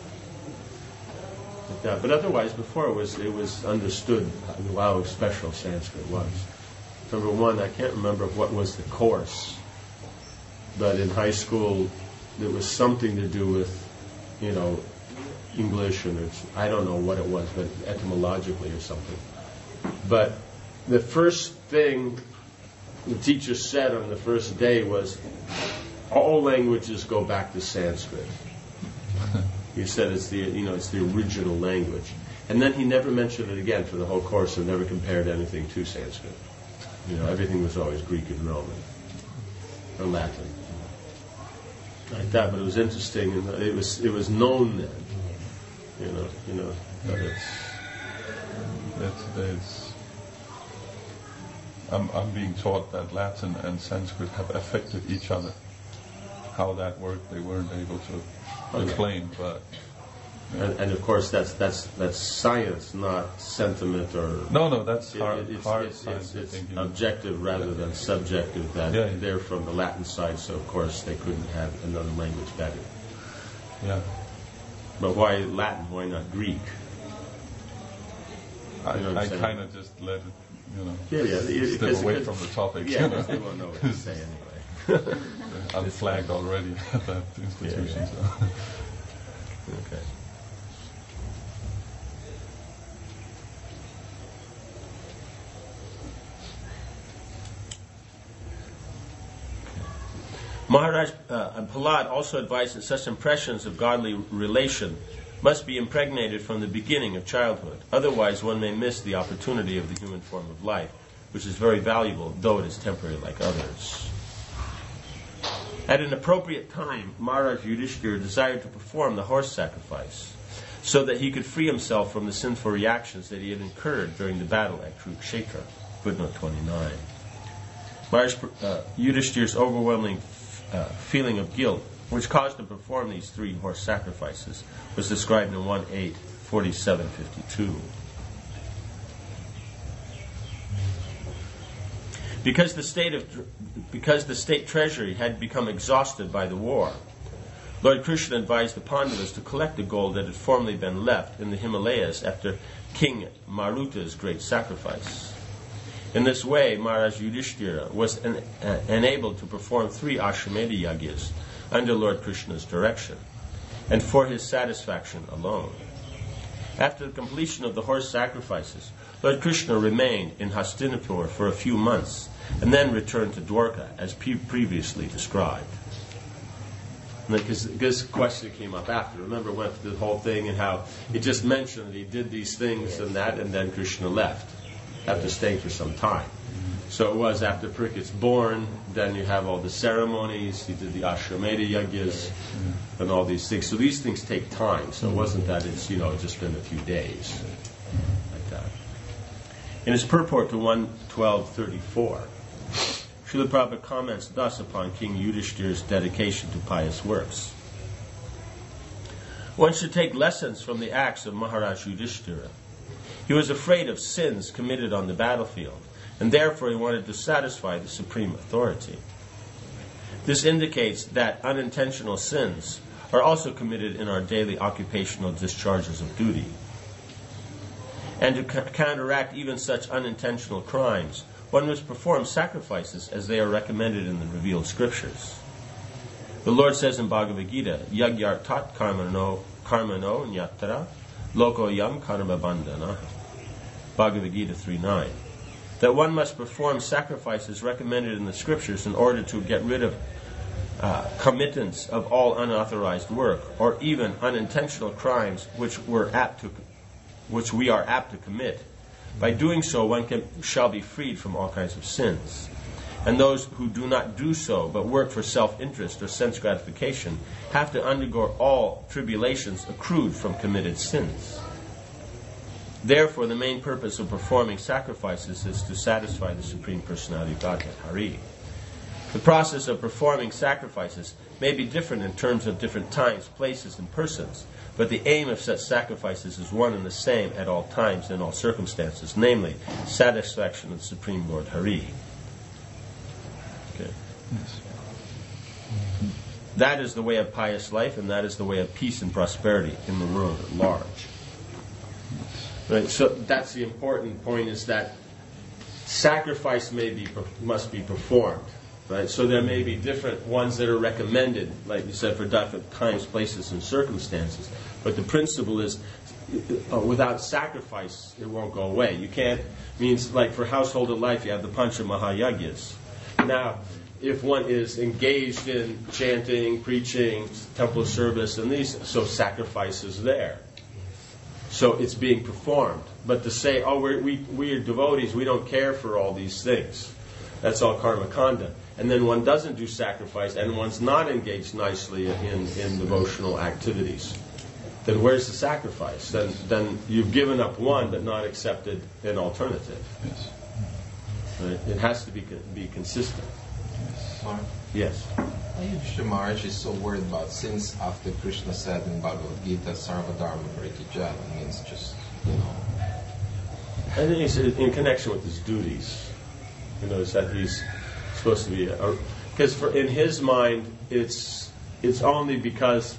Like that. But otherwise, before it was it was understood how special Sanskrit was. Number one, I can't remember what was the course, but in high school there was something to do with, you know, English, and it's, I don't know what it was, but etymologically or something. But the first thing the teacher said on the first day was, all languages go back to Sanskrit. He said it's the, you know, it's the original language. And then he never mentioned it again for the whole course, and never compared anything to Sanskrit. You know, everything was always Greek and Roman, or Latin, like that. But it was interesting, and it was it was known then. You know, you know, but it's It's, it's, I'm, I'm being taught that Latin and Sanskrit have affected each other. How that worked, they weren't able to Okay. explain, but and, and of course that's that's that's science, not sentiment or. no, no, that's It- hard, it- it's, hard it's, science. it's, I it's think, you know. objective rather Yeah. than subjective. That Yeah, yeah. they're from the Latin side, so of course they couldn't have another language better. Yeah, But why Latin? Why not Greek? I, You know what I'm I saying? kind of just let it, you know, Yeah, yeah. it- step because- away because- from the topic. Yeah, you because know. they won't know what to say anyway. I'm flagged already at that institution. Yeah, So. Okay. Maharaj uh, Prahlad also advised that such impressions of godly relation must be impregnated from the beginning of childhood. Otherwise, one may miss the opportunity of the human form of life, which is very valuable, though it is temporary like others. At an appropriate time, Maharaj Yudhishthira desired to perform the horse sacrifice, so that he could free himself from the sinful reactions that he had incurred during the battle at Kurukshetra. Footnote twenty-nine. Maharaj uh, Yudhishthira's overwhelming f- uh, feeling of guilt, which caused him to perform these three horse sacrifices, was described in one eight forty-seven fifty-two. Because the state of because the state treasury had become exhausted by the war, Lord Krishna advised the Pandavas to collect the gold that had formerly been left in the Himalayas after King Maruta's great sacrifice. In this way, Maharaj Yudhishthira was en- uh, enabled to perform three Ashwamedha Yagyas under Lord Krishna's direction, and for his satisfaction alone. After the completion of the horse sacrifices, Lord Krishna remained in Hastinapur for a few months, and then returned to Dwarka, as pre- previously described. Because this question came up after. Remember, went through the whole thing and how he just mentioned that he did these things and that, and then Krishna left after staying for some time. So it was after Parikshit's born, then you have all the ceremonies, he did the Ashwamedha Yagyas and all these things. So these things take time. So it wasn't that it's, you know, just been a few days like that. In his purport to one twelve thirty-four, Srila Prabhupada comments thus upon King Yudhishthira's dedication to pious works. One should take lessons from the acts of Maharaj Yudhishthira. He was afraid of sins committed on the battlefield, and therefore he wanted to satisfy the supreme authority. This indicates that unintentional sins are also committed in our daily occupational discharges of duty. And to c- counteract even such unintentional crimes, one must perform sacrifices as they are recommended in the revealed scriptures. The Lord says in Bhagavad Gita, Yagyartat karmano karmano nyatara loko yam karma bandhana. Bhagavad Gita three nine. That one must perform sacrifices recommended in the scriptures in order to get rid of uh, committance of all unauthorized work, or even unintentional crimes which we're apt to, which we are apt to commit. By doing so, one can, shall be freed from all kinds of sins. And those who do not do so, but work for self-interest or sense gratification, have to undergo all tribulations accrued from committed sins. Therefore, the main purpose of performing sacrifices is to satisfy the Supreme Personality of Godhead, Hari. The process of performing sacrifices may be different in terms of different times, places, and persons, but the aim of such sacrifices is one and the same at all times and all circumstances, namely, satisfaction of the Supreme Lord Hari. Okay. Yes. That is the way of pious life, and that is the way of peace and prosperity in the world at large. Right, so that's the important point, is that sacrifice may be must be performed. Right, so there may be different ones that are recommended, like you said, for different times, places, and circumstances. But the principle is, uh, without sacrifice, it won't go away. You can't. Means like for household life, you have the Pancha Mahayagyas. Now, if one is engaged in chanting, preaching, temple service, and these, so sacrifice is there. So it's being performed. But to say, oh, we're, we we are devotees, we don't care for all these things, that's all karma kanda. And then one doesn't do sacrifice, and one's not engaged nicely in, in devotional activities. Then where's the sacrifice? Then then you've given up one, but not accepted an alternative. Yes. Right? It has to be be consistent. Mark, Yes. why Yudhishthira Maharaj is so worried about sins after Krishna said in Bhagavad Gita, Sarvadharma Parityaja, means just, you know. I think it's in connection with his duties. You know, it's that he's supposed to be, because for in his mind, it's it's only because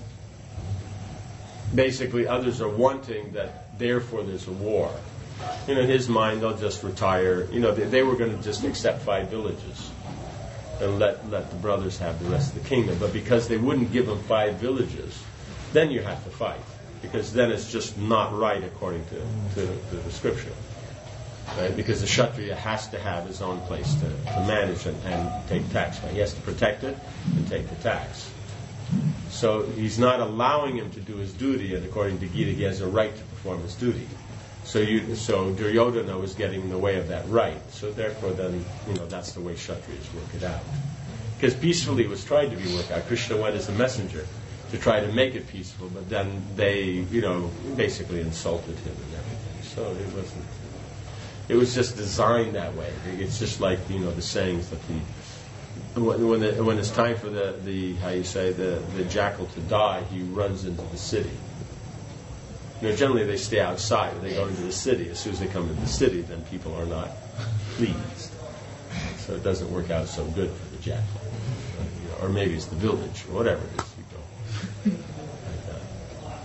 basically others are wanting that, therefore there's a war. You know, in his mind, they'll just retire. You know, they, they were going to just accept five villages and let let the brothers have the rest of the kingdom. But because they wouldn't give them five villages, then you have to fight, because then it's just not right according to, to, to the scripture. Right? Because the Kshatriya has to have his own place to, to manage and, and take tax. Right? He has to protect it and take the tax. So he's not allowing him to do his duty, and according to Gita, he has a right to perform his duty. So you, so Duryodhana was getting in the way of that right. So therefore, then, you know, that's the way Kshatriyas work it out. Because peacefully was tried to be worked out. Krishna went as a messenger to try to make it peaceful, but then they, you know, basically insulted him and everything. So it wasn't. It was just designed that way. It's just like, you know, the sayings that the when when, the, when it's time for the, the how you say the, the jackal to die, he runs into the city. You know, generally they stay outside. They go into the city. As soon as they come into the city, then people are not pleased. So it doesn't work out so good for the jackal. Uh, you know, or maybe it's the village, or whatever it is you go. And, uh,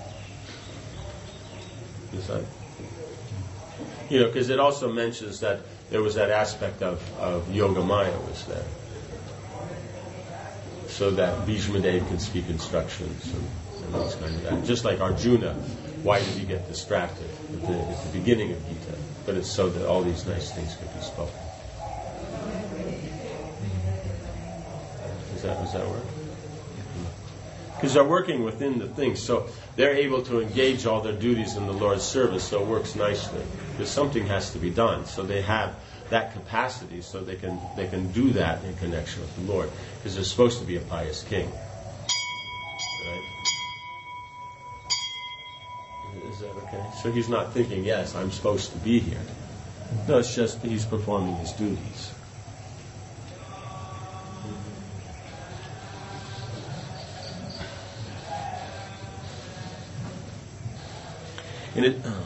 is that, you know, because it also mentions that there was that aspect of, of Yoga Maya was there. So that Bhishmadev could speak instructions and, and those kind of that. Just like Arjuna, why did he get distracted at the, at the beginning of Gita? But it's so that all these nice things could be spoken. Is that, does that work? Because they're working within the things, so they're able to engage all their duties in the Lord's service, so it works nicely. Because something has to be done, so they have that capacity, so they can they can do that in connection with the Lord, because they're supposed to be a pious king. Right? Is that okay? So he's not thinking, yes, I'm supposed to be here. No, it's just he's performing his duties. And it, oh.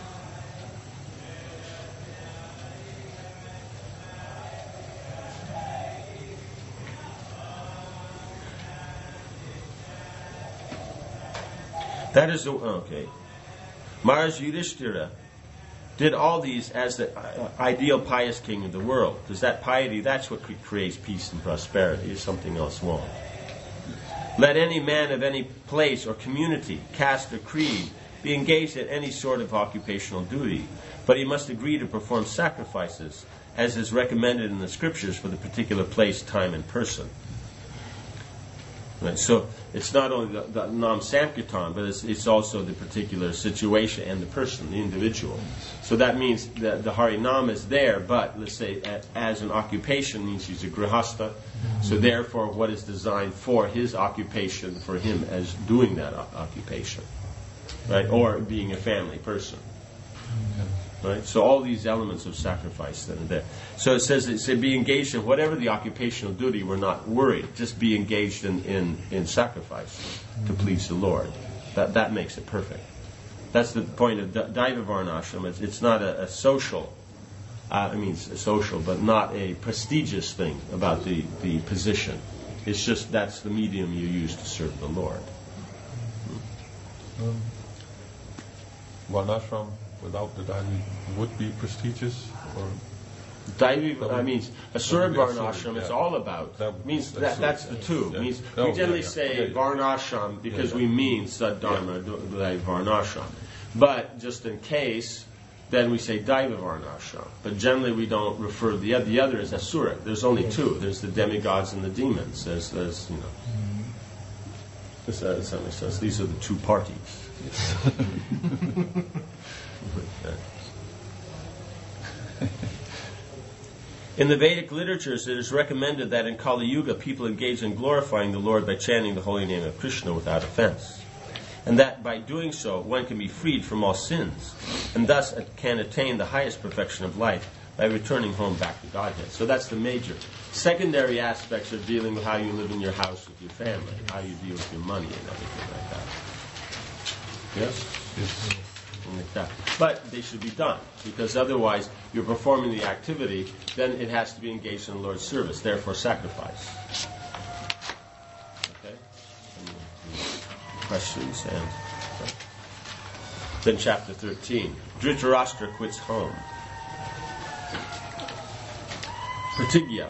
That is the, okay. Maharaj Yudhishthira did all these as the ideal pious king of the world. Because that piety, that's what creates peace and prosperity. Something else won't. Let any man of any place or community, caste or creed, be engaged in any sort of occupational duty, but he must agree to perform sacrifices, as is recommended in the scriptures for the particular place, time, and person. Right, so it's not only the, the Nam Sankirtan, but it's, it's also the particular situation and the person, the individual. So that means that the Harinam is there, but let's say a, as an occupation means he's a grihastha. So therefore, what is designed for his occupation, for him as doing that o- occupation, right, or being a family person. Right? So all these elements of sacrifice that are there. So it says, it said, be engaged in whatever the occupational duty. We're not worried. Just be engaged in, in, in sacrifice to please the Lord. That that makes it perfect. That's the point of Daiva Varnashram. It's, it's not a, a social, uh, I mean a social, but not a prestigious thing about the, the position. It's just that's the medium you use to serve the Lord. Um, Varnashram without the Daivi would be prestigious, or Daivi, I mean, Asura that would be Varnashram, Asura, it's yeah. all about. That- means that's that, that's Asura, the two. yeah. Means Oh, we yeah, generally yeah. say Yeah, yeah. Varnashram because Yeah, we yeah. mean Saddharma, Daivi Varnashram. But just in case, then we say Daiva Varnashram. But generally we don't refer the other. The other is Asura. There's only two. There's the demigods and the demons. There's, there's you know. Does that, does that make sense? These are the two parties. In the Vedic literatures, it is recommended that in Kali Yuga, people engage in glorifying the Lord by chanting the holy name of Krishna without offense. And that by doing so, one can be freed from all sins, and thus can attain the highest perfection of life by returning home back to Godhead. So that's the major. Secondary aspects are dealing with how you live in your house with your family, how you deal with your money and everything like that. Yes? Yes. Like that. But they should be done, because otherwise you're performing the activity, then it has to be engaged in the Lord's service, therefore sacrifice. Okay? Any questions? And then chapter thirteen. Dhritarashtra quits home. Pratigya.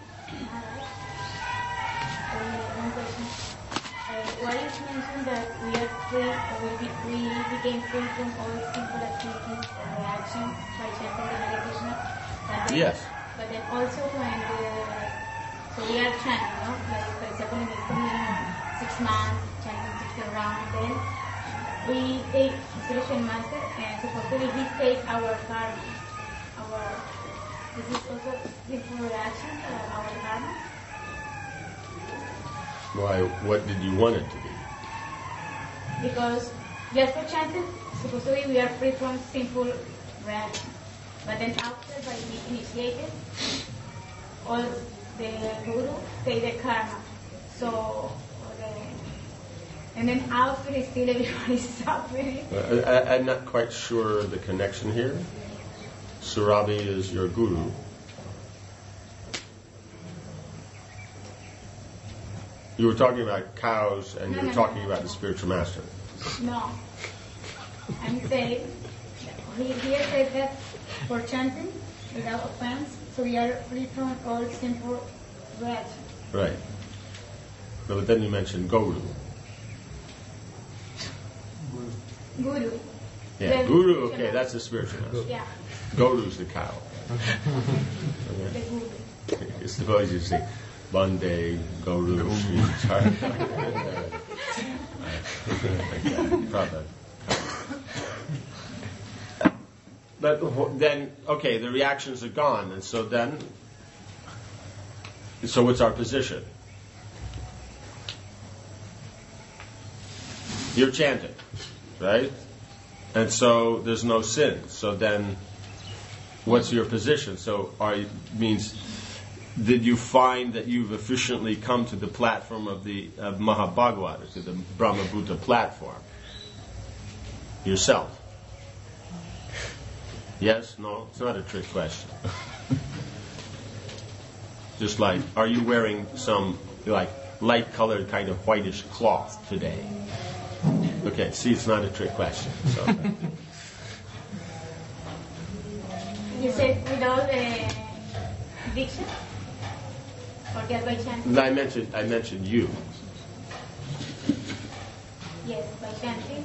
One question. Uh, why is mentioned that we are free, uh, we, be, we became free from all sinful activities and reactions by chanting the Hare Krishna? But then, Yes. But then also when the, so we are chanting, no? Like for example in the beginning, six months, chanting six around, then we take Sudarshan Master and supposedly he takes our karma, our, this is also sinful reactions, uh, our karma. Why? What did you want it to be? Because just for chanting, supposedly we are free from sinful reactions. But then after, by being initiated, all the guru pay the karma. So, the, and then after still everybody's suffering. Uh, I, I'm not quite sure the connection here. Surabi is your guru. You were talking about cows, and No, you were no, talking no. about the spiritual master. No. I'm saying, he here said that for chanting without offense, so we are free from all simple reactions. Right. No, but then you mentioned guru. Guru. Yeah, The guru, spiritual okay, that's the spiritual master. Yeah, Guru's the cow. the guru. It's the voice you see. Bande, Guru, Sri Prabhupada. But wh- then, okay, the reactions are gone, and so then, so what's our position? You're chanting, right? And so there's no sin. So then, what's your position? So are you, means, did you find that you've efficiently come to the platform of the of Mahabhagavata, to the Brahma Bhuta platform? Yourself? Yes? No? It's not a trick question. Just like, are you wearing some like light-colored kind of whitish cloth today? Okay, see, it's not a trick question. So. You said without the diksha? Or just by chanting? I mentioned I mentioned you. Yes, by chanting.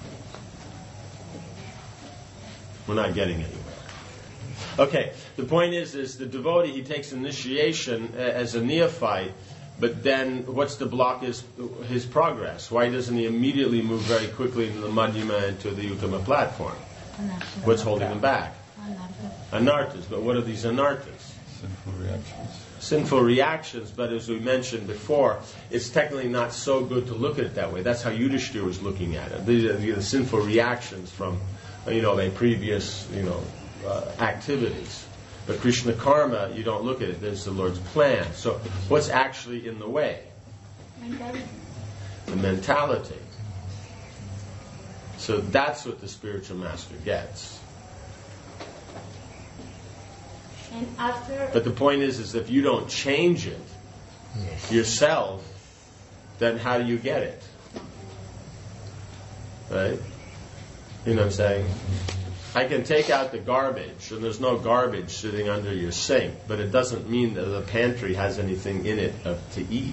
We're not getting anywhere. Okay, the point is, is the devotee, he takes initiation uh, as a neophyte, but then what's the block is his progress? Why doesn't he immediately move very quickly into the Madhyama and to the Uttama platform? What's holding him back? Anarthas. But what are these anarthas? Sinful reactions. Sinful reactions, but as we mentioned before, it's technically not so good to look at it that way. That's how Yudhishthira was looking at it. These are the sinful reactions from, you know, their previous, you know, uh, activities. But Krishna karma, you don't look at it. There's the Lord's plan. So what's actually in the way? Mentality. The mentality. So that's what the spiritual master gets. And after, But the point is, is if you don't change it Yes. yourself, then how do you get it? Right? You know what I'm saying? I can take out the garbage, and there's no garbage sitting under your sink, but it doesn't mean that the pantry has anything in it of, to eat.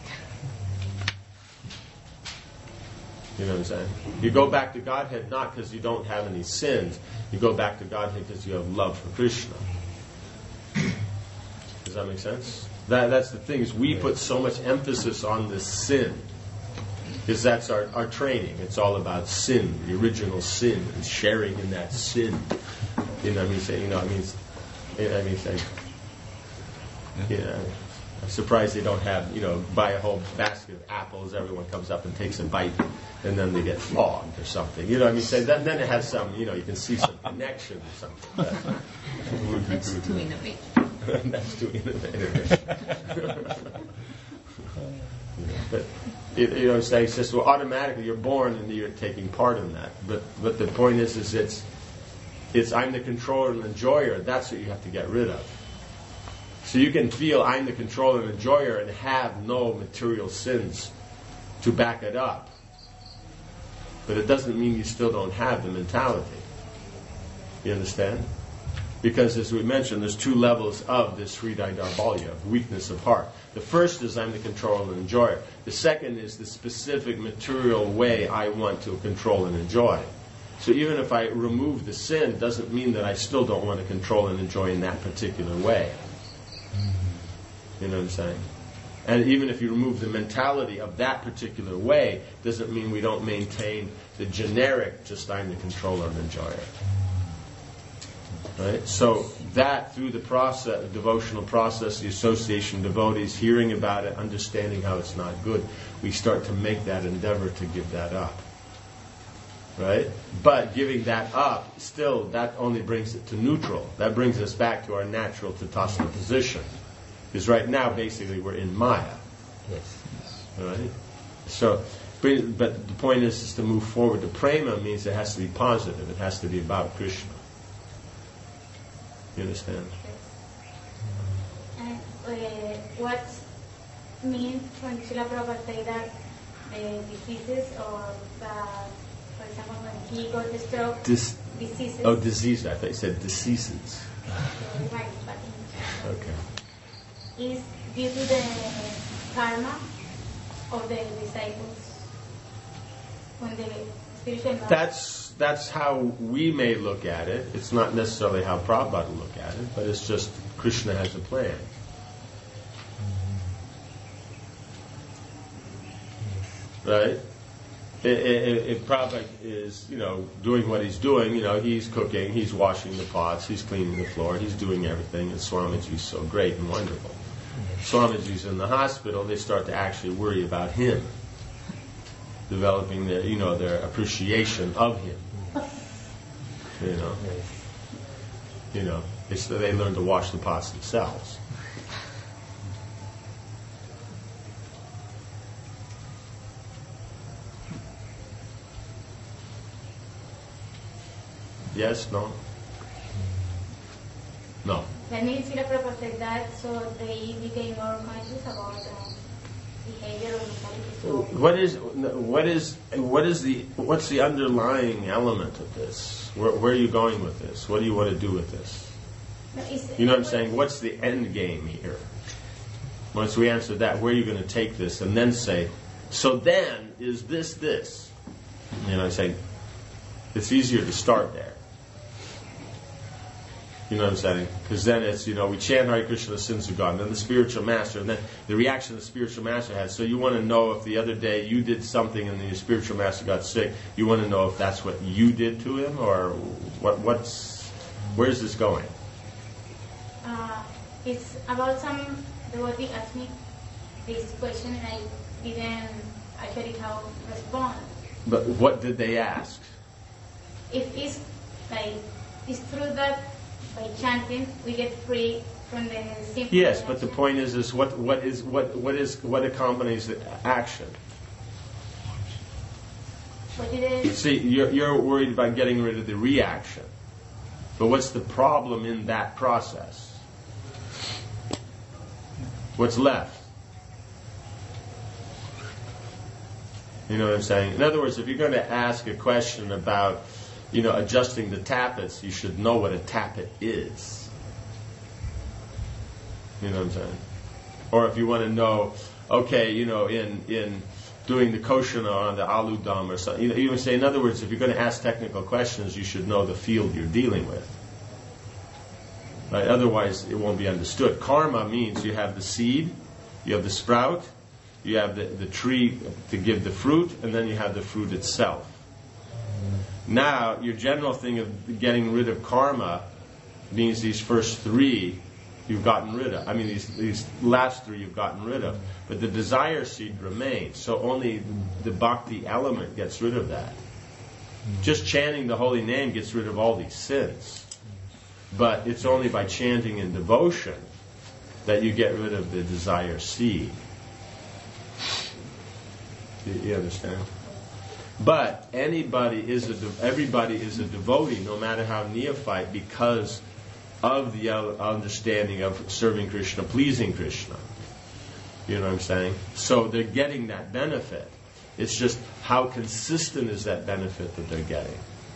You know what I'm saying? You go back to Godhead not because you don't have any sins. You go back to Godhead because you have love for Krishna. Does that make sense? That, that's the thing, is we put so much emphasis on this sin. Because that's our, our training. It's all about sin, the original sin, and sharing in that sin. You know what I mean? Say, you know what I mean? You know what I mean? Say, you know, I'm surprised they don't have, you know, buy a whole basket of apples, everyone comes up and takes a bite, and then they get flogged or something. You know what I mean? Say, then, then it has some, you know, you can see some connection or something. That's too innovative. That's too innovative. But you know, what I'm saying, it's just, well, automatically you're born and you're taking part in that. But but the point is, is it's it's I'm the controller and enjoyer. That's what you have to get rid of. So you can feel I'm the controller and enjoyer and have no material sins to back it up. But it doesn't mean you still don't have the mentality. You understand? Because as we mentioned, there's two levels of this Hridaya Daurbalya, weakness of heart. The first is I'm the controller and enjoyer. The second is the specific material way I want to control and enjoy. So even if I remove the sin, doesn't mean that I still don't want to control and enjoy in that particular way. You know what I'm saying? And even if you remove the mentality of that particular way, doesn't mean we don't maintain the generic, just I'm the controller and enjoyer. Right? So that, through the process, the devotional process, the association of devotees, hearing about it, understanding how it's not good, we start to make that endeavor to give that up. Right? But giving that up, still, that only brings it to neutral. That brings us back to our natural Tatastha position. Because right now, basically, we're in Maya. Yes. All right? So, but, but the point is, is to move forward. The prema means it has to be positive. It has to be about Krishna. You understand? And uh, what means when Srila Prabhupada say that the diseases or the, for example, when he got the stroke, Dis- diseases. Oh, disease. I thought you said diseases. Right, but Okay. is due to the karma of the disciples when the spiritual master. That's that's how we may look at it. It's not necessarily how Prabhupada look at it, but it's just Krishna has a plan. Right? If Prabhupada is, you know, doing what he's doing, you know, he's cooking, he's washing the pots, he's cleaning the floor, he's doing everything, and Swamiji's so great and wonderful. Swamiji's in the hospital, they start to actually worry about him, developing their, you know, their appreciation of him. You know, you know, it's that they learn to wash the pots themselves. Yes, no? No. That means Srila Prabhupada said that, so they became more conscious about uh, behavior of mentality. So What is what is what is the what's the underlying element of this? Where, where are you going with this? What do you want to do with this? no, it's- You know what I'm saying? What's the end game here? Once we answer that, where are you going to take this? And then say, so then is this this? You know what I'm saying? It's easier to start there. You know what I'm saying? Because then it's, you know, we chant Hare Krishna, the sins are gone. And then the spiritual master, and then the reaction the spiritual master has. So you want to know if the other day you did something and the spiritual master got sick, you want to know if that's what you did to him, or what? What's, where's this going? uh, it's about some devotee asked me this question and I didn't actually how respond. But what did they ask? If it's like it's true that by chanting we get free from the simple. Yes, but the reaction. point is, is what what is what what is what accompanies the action? What it You is, see, you're, you're worried about getting rid of the reaction, but what's the problem in that process? What's left? You know what I'm saying? In other words, if you're going to ask a question about, you know, adjusting the tappets, you should know what a tappet is. You know what I'm saying? Or if you want to know, okay, you know, in in doing the koshana on the aludam or something, you know, you would say, in other words, if you're going to ask technical questions, you should know the field you're dealing with. Right? Otherwise, it won't be understood. Karma means you have the seed, you have the sprout, you have the, the tree to give the fruit, and then you have the fruit itself. Now, your general thing of getting rid of karma means these first three you've gotten rid of. I mean, these, these last three you've gotten rid of. But the desire seed remains. So only the bhakti element gets rid of that. Just chanting the holy name gets rid of all these sins. But it's only by chanting in devotion that you get rid of the desire seed. You, you understand? But anybody is a de- everybody is a devotee, no matter how neophyte, because of the understanding of serving Krishna, pleasing Krishna. You know what I'm saying? So they're getting that benefit. It's just how consistent is that benefit that they're getting.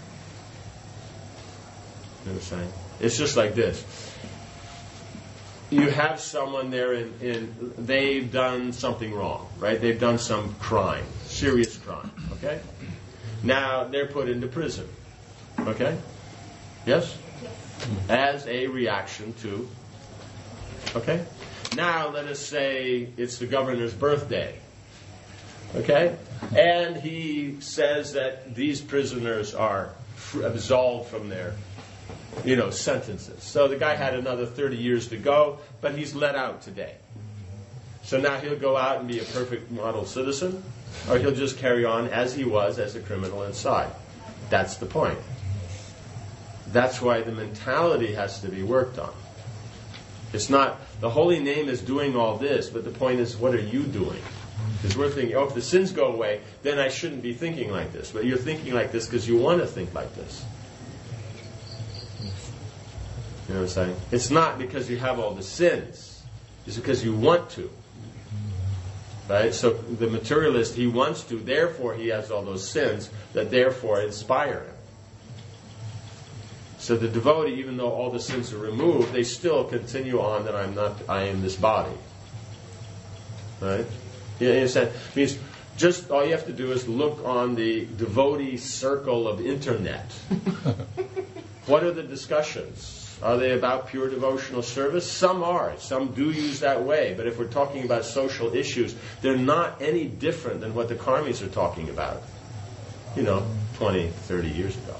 You know what I'm saying? It's just like this. You have someone there in, in they've done something wrong, right? They've done some crime, serious crime, okay? Now they're put into prison, okay? Yes? As a reaction to, okay? Now let us say it's the governor's birthday, okay? And he says that these prisoners are absolved from their, you know, sentences. So the guy had another thirty years to go, but he's let out today. So now he'll go out and be a perfect model citizen, or he'll just carry on as he was as a criminal inside. That's the point. That's why the mentality has to be worked on. It's not the holy name is doing all this, but the point is, what are you doing? Because we're thinking, oh, if the sins go away, then I shouldn't be thinking like this. But you're thinking like this because you want to think like this. You know what I'm saying? It's not because you have all the sins. It's because you want to. Right? So the materialist, he wants to, therefore he has all those sins that therefore inspire him. So the devotee, even though all the sins are removed, they still continue on that I'm not, I am this body. Right? You understand? It means just all you have to do is look on the devotee circle of internet. What are the discussions? Are they about pure devotional service? Some are. Some do use that way. But if we're talking about social issues, they're not any different than what the karmis are talking about, you know, twenty, thirty years ago.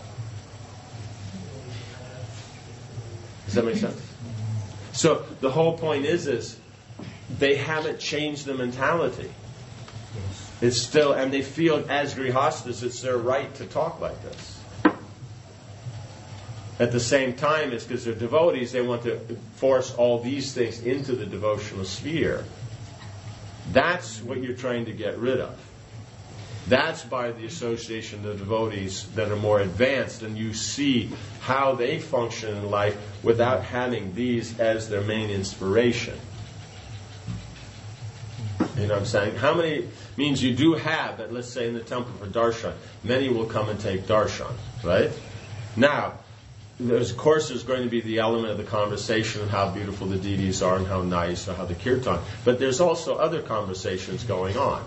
Does that make sense? So the whole point is, is they haven't changed the mentality. It's still, and they feel as grihastas, it's their right to talk like this. At the same time, it's because they're devotees, they want to force all these things into the devotional sphere. That's what you're trying to get rid of. That's by the association of devotees that are more advanced, and you see how they function in life without having these as their main inspiration. You know what I'm saying? How many means you do have, but let's say in the temple for darshan, many will come and take darshan, right? Now, there's, of course, there's going to be the element of the conversation and how beautiful the deities are and how nice or how the kirtan. But there's also other conversations going on.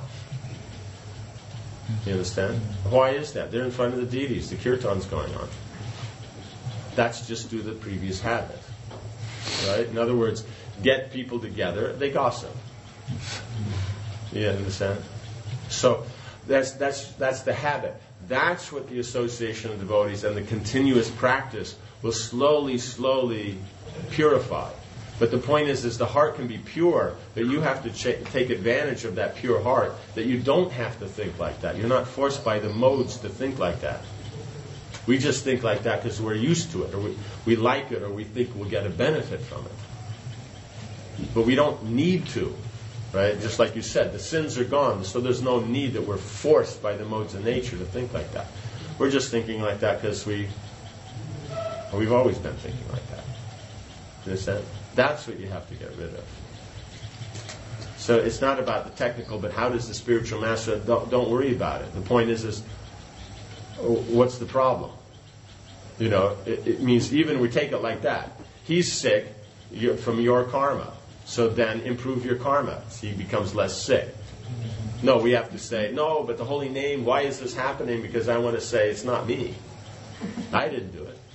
You understand? Why is that? They're in front of the deities. The kirtan's going on. That's just due to the previous habit. Right? In other words, get people together, they gossip. You understand? So that's that's that's the habit. That's what the association of devotees and the continuous practice will slowly, slowly purify. But the point is, is the heart can be pure, but you have to ch- take advantage of that pure heart, that you don't have to think like that. You're not forced by the modes to think like that. We just think like that because we're used to it, or we, we like it, or we think we'll get a benefit from it. But we don't need to. Right? Just like you said, the sins are gone, so there's no need that we're forced by the modes of nature to think like that. We're just thinking like that because we, well, we've always been thinking like that. You understand? That's what you have to get rid of. So it's not about the technical, but how does the spiritual master, don't, don't worry about it. The point is, is what's the problem? You know, it, it means even we take it like that. He's sick you're, from your karma. So then improve your karma so he becomes less sick. No, we have to say, no, but the holy name, why is this happening? Because I want to say it's not me. I didn't do it.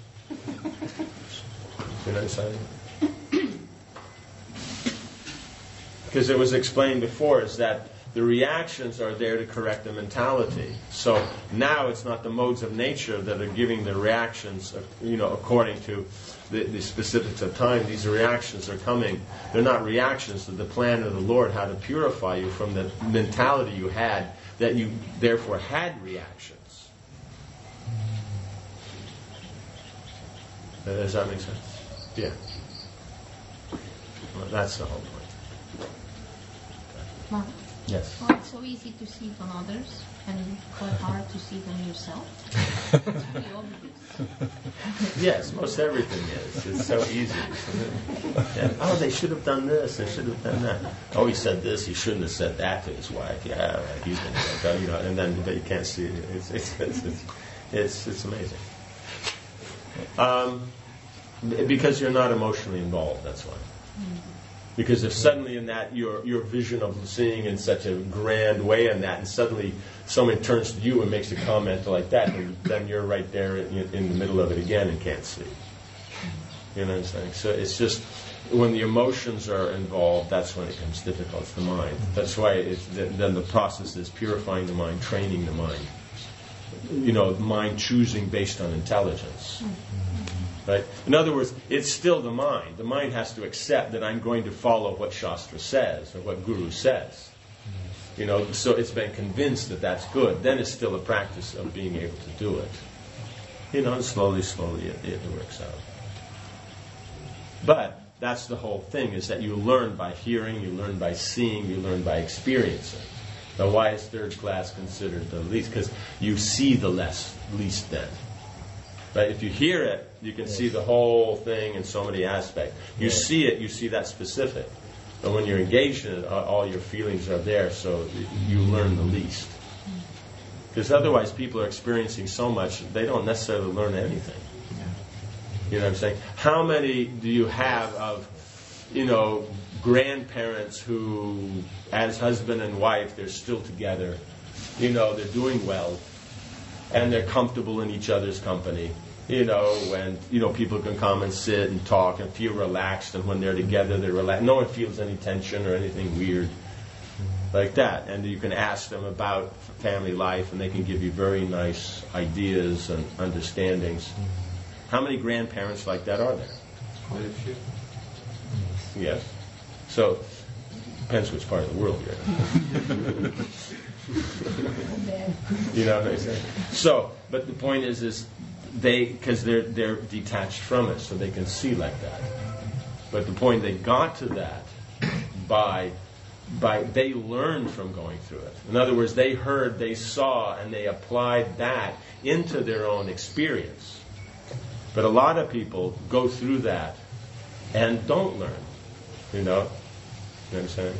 You know what I'm saying? Because it was explained before is that the reactions are there to correct the mentality. So now it's not the modes of nature that are giving the reactions, you know, according to the, the specifics of time. These reactions are coming. They're not reactions to the plan of the Lord, how to purify you from the mentality you had, that you therefore had reactions. Does that make sense? Yeah. Well, that's the whole point. Well, yes. Well, it's so easy to see it on others and quite hard to see it on yourself. It's really obvious. Yes, most everything is. It's so easy. Yeah. Oh, they should have done this. They should have done that. Oh, he said this. He shouldn't have said that to his wife. Yeah, right. He's been like that, you know. And then, but you can't see it. It's it's it's it's, it's, it's amazing. Um, because you're not emotionally involved. That's why. Mm-hmm. Because if suddenly in that your your vision of seeing in such a grand way in that, and suddenly someone turns to you and makes a comment like that, then, then you're right there in, in the middle of it again and can't see. You know what I'm saying? So it's just when the emotions are involved, that's when it becomes difficult. It's the mind. That's why it's, then the process is purifying the mind, training the mind. You know, mind choosing based on intelligence. Right? In other words, it's still the mind. The mind has to accept that I'm going to follow what Shastra says or what Guru says. You know, so it's been convinced that that's good. Then it's still a practice of being able to do it. You know, and slowly, slowly it, it works out. But that's the whole thing, is that you learn by hearing, you learn by seeing, you learn by experiencing. Now, why is third class considered the least? Because you see the less, least then. Right? If you hear it, you can yes. see the whole thing in so many aspects. You yes. see it, you see that specific. But when you're engaged in it, all your feelings are there, so you learn the least. Because otherwise people are experiencing so much, they don't necessarily learn anything. You know what I'm saying? How many do you have of, you know, grandparents who, as husband and wife, they're still together, you know, they're doing well, and they're comfortable in each other's company, you know, and, you know, people can come and sit and talk and feel relaxed, and when they're together, they're relaxed. No one feels any tension or anything weird like that. And you can ask them about family life, and they can give you very nice ideas and understandings. How many grandparents like that are there? Quite a few. Yes. So, depends which part of the world you're in. You know what I'm saying? So, but the point is, is they, because they're they're detached from it, so they can see like that. But the point, they got to that by by they learned from going through it. In other words, they heard, they saw, and they applied that into their own experience. But a lot of people go through that and don't learn. You know? You know what I'm saying?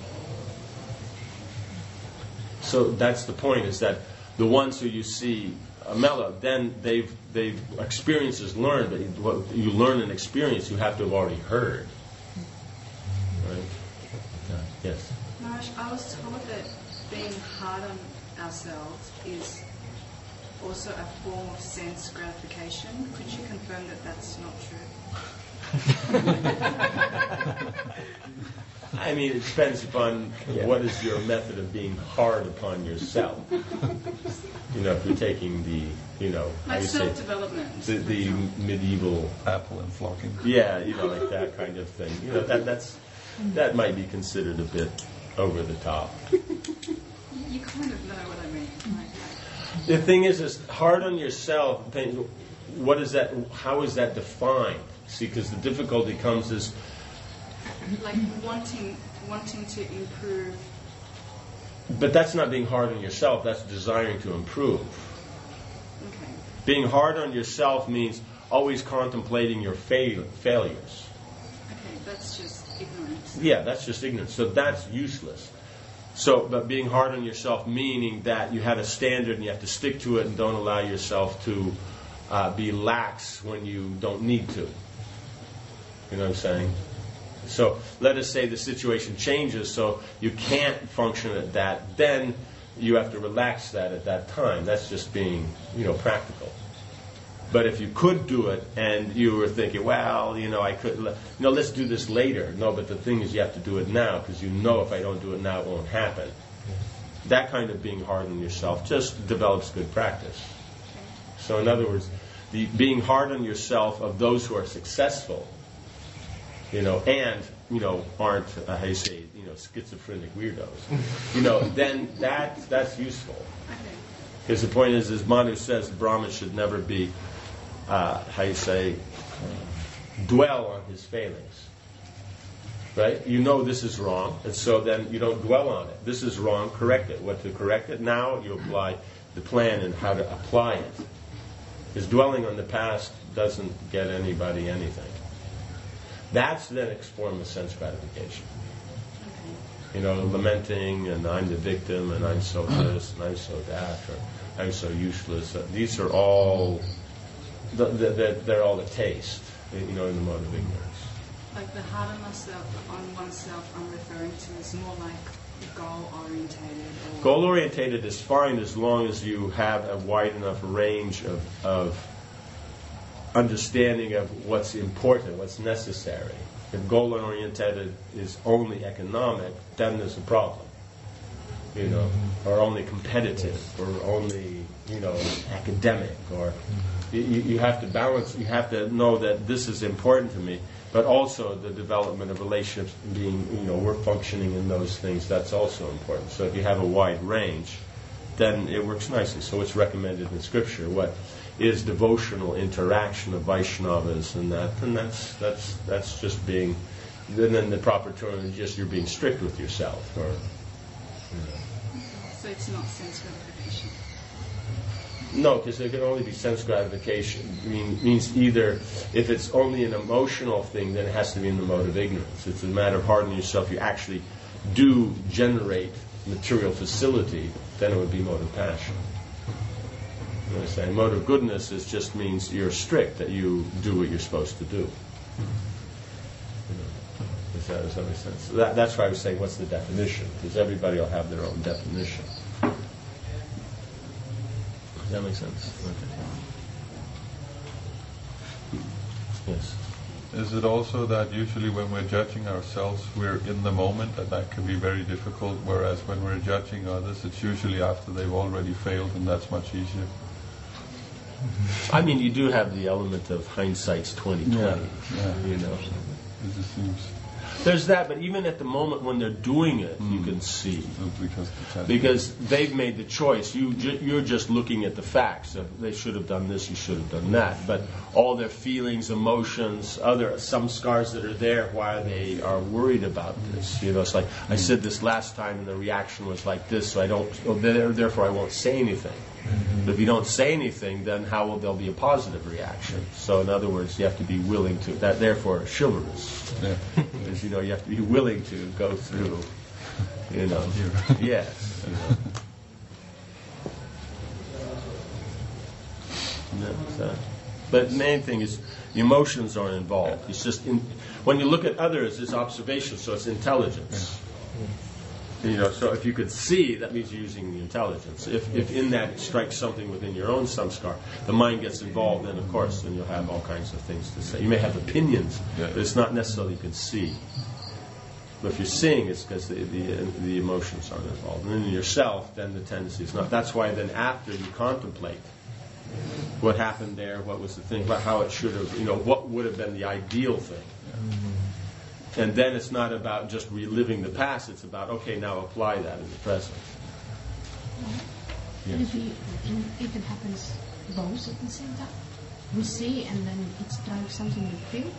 So that's the point, is that the ones who you see uh, mellow, then they've they've experiences learned, but what you learn and experience, you have to have already heard. Right? Yeah. Yes. Maharaj, I was told that being hard on ourselves is also a form of sense gratification. Could you confirm that that's not true? I mean, it depends upon yeah. what is your method of being hard upon yourself. You know, if you're taking the, you know, like how you self-development, say, the, the medieval apple and flocking. Yeah, you know, like that kind of thing. You know, that that's that might be considered a bit over the top. You kind of know what I mean. Like, the thing is, is hard on yourself. What is that? How is that defined? See, because the difficulty comes is like wanting wanting to improve. But that's not being hard on yourself. That's desiring to improve. Okay. Being hard on yourself means always contemplating your fail- failures. Okay, that's just ignorance. Yeah, that's just ignorance. So that's useless. So, but being hard on yourself meaning that you have a standard and you have to stick to it and don't allow yourself to uh, be lax when you don't need to. You know what I'm saying? So let us say the situation changes so you can't function at that, then you have to relax that at that time. That's just being, you know, practical. But if you could do it and you were thinking, well, you know, I could, you know, let's do this later. No, but the thing is you have to do it now because you know if I don't do it now it won't happen. That kind of being hard on yourself just develops good practice. So in other words, the being hard on yourself of those who are successful, you know, and, you know, aren't, uh, how you say, you know, schizophrenic weirdos, you know, then that that's useful. Because the point is, as Manu says, the Brahmin should never be, uh, how you say, dwell on his failings. Right? You know this is wrong, and so then you don't dwell on it. This is wrong, correct it. What to correct it? Now you apply the plan and how to apply it. Because dwelling on the past doesn't get anybody anything. That's the next form of sense gratification. You know, lamenting, and I'm the victim, and I'm so this, and I'm so that, or I'm so useless. These are all, they're, they're all a taste, you know, in the mode of ignorance. Like the hard on myself, on oneself, I'm referring to is more like goal-orientated. Goal-orientated is fine as long as you have a wide enough range of, of understanding of what's important, what's necessary. If goal-oriented is only economic, then there's a problem. You know, or only competitive, or only, you know, academic, or you, you have to balance. You have to know that this is important to me, but also the development of relationships, being, you know, we're functioning in those things. That's also important. So if you have a wide range, then it works nicely. So it's recommended in Scripture. What is devotional interaction of Vaishnavas and that, and that's that's that's just being then, then the proper term is just you're being strict with yourself. Or, you know. So it's not sense gratification. No, because there can only be sense gratification. I mean, means either if it's only an emotional thing, then it has to be in the mode of ignorance. It's a matter of hardening yourself. You actually do generate material facility, then it would be mode of passion. You understand? Mode of goodness is just means you're strict, that you do what you're supposed to do. You know, does that, does that make sense? So that, that's why I was saying, what's the definition? Because everybody will have their own definition. Does that make sense? Okay. Yes. Is it also that usually when we're judging ourselves, we're in the moment, and that can be very difficult, whereas when we're judging others, it's usually after they've already failed, and that's much easier? I mean, you do have the element of hindsight's twenty twenty. Yeah, yeah. You know, it just seems. There's that, but even at the moment when they're doing it, mm. you can see. Because, because they've made the choice. You ju- you're just looking at the facts. Of they should have done this, you should have done that. But all their feelings, emotions, other some scars that are there, why they are worried about this. You know, it's like I said this last time, and the reaction was like this, so I don't. Oh, therefore, I won't say anything. Mm-hmm. But if you don't say anything, then how will there be a positive reaction? So, in other words, you have to be willing to. That therefore, chivalrous. Yeah. Because, you know, you have to be willing to go through. You know. Yes. You know. No, so. But the main thing is emotions are involved. It's just in, when you look at others, it's observation, so it's intelligence. You know, so if you could see, that means you're using the intelligence. If, if in that it strikes something within your own samskar, the mind gets involved, then of course, then you'll have all kinds of things to say. You may have opinions, but it's not necessarily you can see. But if you're seeing, it's because the, the the emotions aren't involved. And in yourself, then the tendency is not. That's why then after you contemplate what happened there, what was the thing, how it should have, you know, what would have been the ideal thing. And then it's not about just reliving the past, it's about, okay, now apply that in the present. Yes. If, we, if it happens both at the same time, we see and then it's like something we feel.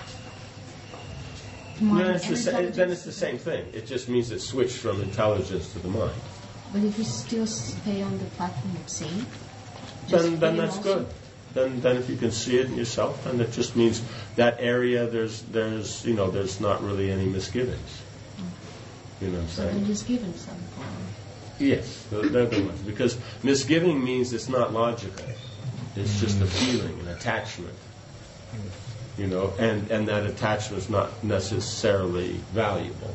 No, it's the sa- then it's the same thing. It just means it switched from intelligence to the mind. But if we still stay on the platform of seeing, then, then that's also good. Then, then if you can see it in yourself, then it just means that area there's, there's, you know, there's not really any misgivings. You know what I'm so saying? they're just given some form. Yes, they're, they're the ones. Because misgiving means it's not logical. It's just a feeling, an attachment. You know, and, and that attachment is not necessarily valuable.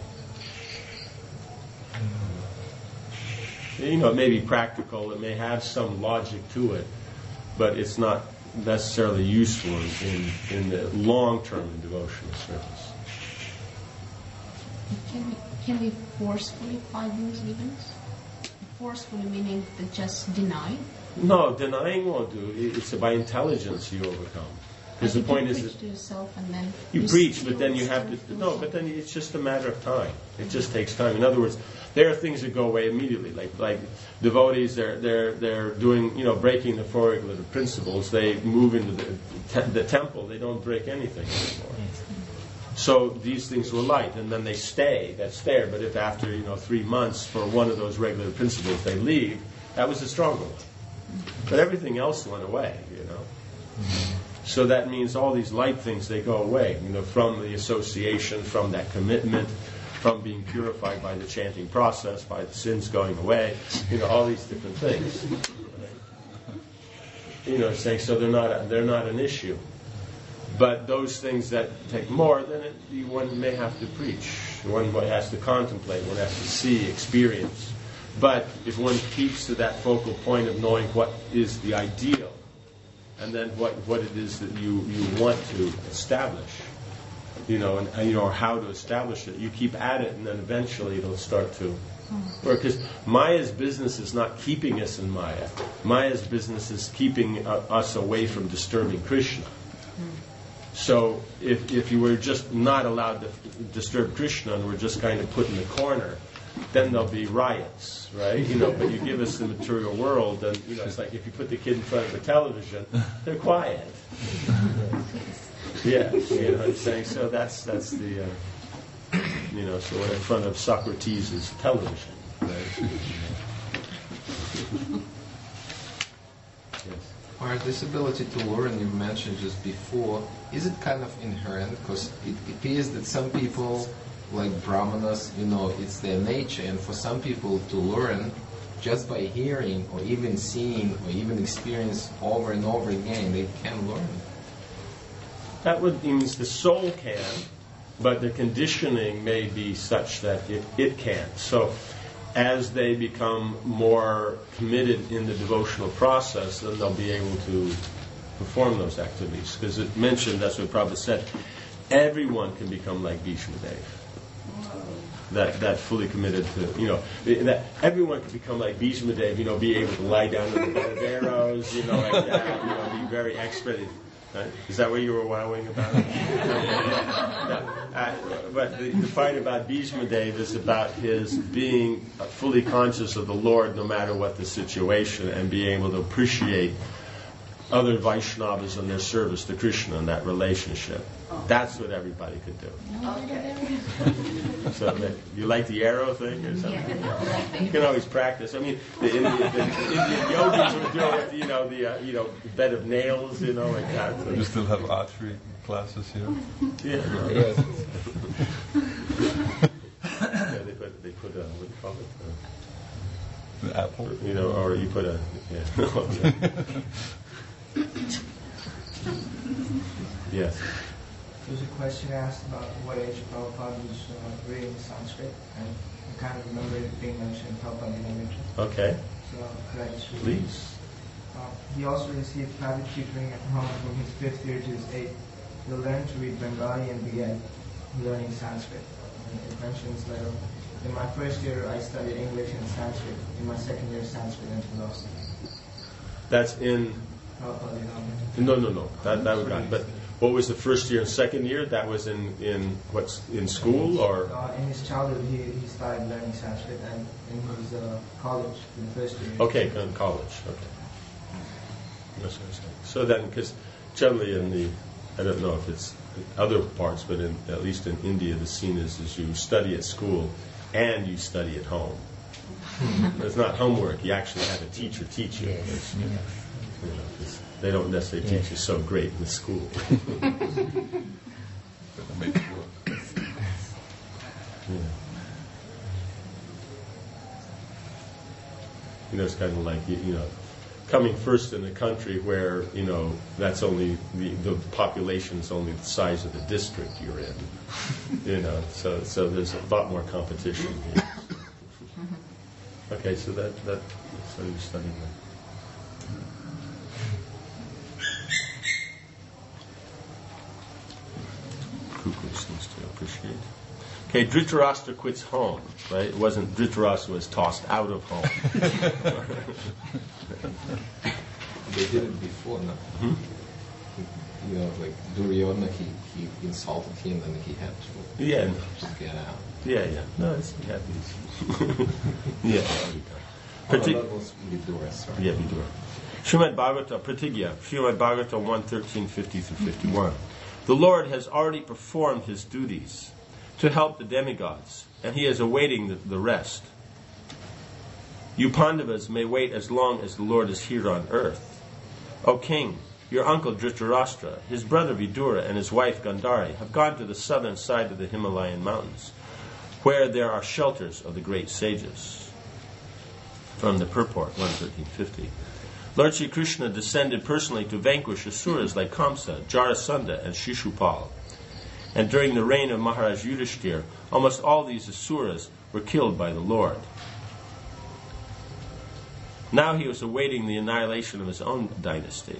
You know, it may be practical, it may have some logic to it, but it's not necessarily useful in, in the long term in devotional service. Can we, can we forcefully fight those events? Forcefully meaning that just deny? No, denying won't do. It's by intelligence you overcome. Because the point is that to yourself and then you, you preach, but then you have to no. But then it's just a matter of time. It just takes time. In other words, there are things that go away immediately. Like like devotees, they're they're they're doing you know breaking the four regulative principles. They move into the te- the temple. They don't break anything anymore. So these things were light, and then they stay. That's there. But if after you know three months for one of those regulative principles they leave, that was the stronger one. But everything else went away. You know. So that means all these light things, they go away, you know, from the association, from that commitment, from being purified by the chanting process, by the sins going away, you know, all these different things. You know, saying so they're not a, they're not an issue. But those things that take more, then it, one may have to preach. One has to contemplate. One has to see, experience. But if one keeps to that focal point of knowing what is the ideal, and then what, what it is that you, you want to establish, you know, and, and you know, or how to establish it. You keep at it, and then eventually it'll start to work. Because Maya's business is not keeping us in Maya. Maya's business is keeping uh, us away from disturbing Krishna. So if if you were just not allowed to disturb Krishna and we're just kind of put in the corner, then there'll be riots, right? You know, but you give us the material world, and you know, it's like if you put the kid in front of the television, they're quiet. Yeah, you know what I'm saying? So that's that's the. Uh, You know, so we're in front of Socrates' television. Right? Yes. Or this ability to learn you mentioned just before, is it kind of inherent? Because it appears that some people, like brahmanas, you know, it's their nature, and for some people to learn just by hearing or even seeing or even experience over and over again, they can learn. That would means the soul can, but the conditioning may be such that it, it can. So as they become more committed in the devotional process, then they'll be able to perform those activities. Because it mentioned, that's what Prabhupada said, everyone can become like Bhishmadev. That that fully committed to, you know, that everyone can become like Bhishmadev, you know, be able to lie down in the bed of arrows, you know, like that, you know, be very expert. Right? Is that what you were wowing about? no, uh, but the, the part about Bhishmadev is about his being fully conscious of the Lord no matter what the situation, and being able to appreciate other Vaishnavas and their service to Krishna and that relationship. That's what everybody could do. Okay. So that, you like the arrow thing or something? You can always practice. I mean, the Indian, the Indian yogis would do it with, you know, the uh, you know bed of nails, you know, like that. So you still have archery classes here? Yeah. No. Yes. Yeah, they put they put a, what do you call it? Uh, An apple. You know, or you put a yeah. Yes. There was a question asked about what age Prabhupada was uh, reading Sanskrit, and I kind of remember it being mentioned in Prabhupada didn't mention. Okay. So could I just read Please. Uh, he also received private tutoring at home from his fifth year to his eighth. He learned to read Bengali and began learning Sanskrit. And it mentions later, in my first year I studied English and Sanskrit. In my second year, Sanskrit and philosophy. That's in... Prabhupada did not mention. No, no, no. That that would not. But what was the first year and second year? That was in, in what's in school or? Uh, in his childhood, he, he started learning Sanskrit, and in his uh, college, in the first year. Okay, in college. Okay. That's what I'm saying. So then, because generally in the, I don't know if it's in other parts, but in, at least in India, the scene is, is you study at school and you study at home. It's not homework. You actually have a teacher teach you. Yes. You know, you know, they don't necessarily teach you so great in school. Make it work. Yeah. You know, it's kind of like, you, you know, coming first in a country where, you know, that's only, the, the population's only the size of the district you're in. You know, so so there's a lot more competition here. Okay, so that, that so you're studying that. Cuckoo seems to appreciate. Okay, Dhritarashtra quits home, right? It wasn't Dhritarashtra was tossed out of home. They did it before, no? Hmm? You know, like Duryodhana, he, he insulted him and he had to Yeah. just get out. Yeah, yeah. No, it's you have these. Yeah. Oh, Partic- that was Vidura, sorry. Yeah, Vidura. Srimad Bhagavata, Pratigya, Srimad Bhagavata one thirteen fifty through fifty-one. The Lord has already performed his duties to help the demigods, and he is awaiting the, the rest. You Pandavas may wait as long as the Lord is here on earth. O king, your uncle Dhritarashtra, his brother Vidura, and his wife Gandhari have gone to the southern side of the Himalayan mountains, where there are shelters of the great sages. From the purport, one thirteen fifty. Lord Sri Krishna descended personally to vanquish asuras like Kamsa, Jarasandha, and Shishupal. And during the reign of Maharaj Yudhishthir, almost all these asuras were killed by the Lord. Now he was awaiting the annihilation of his own dynasty,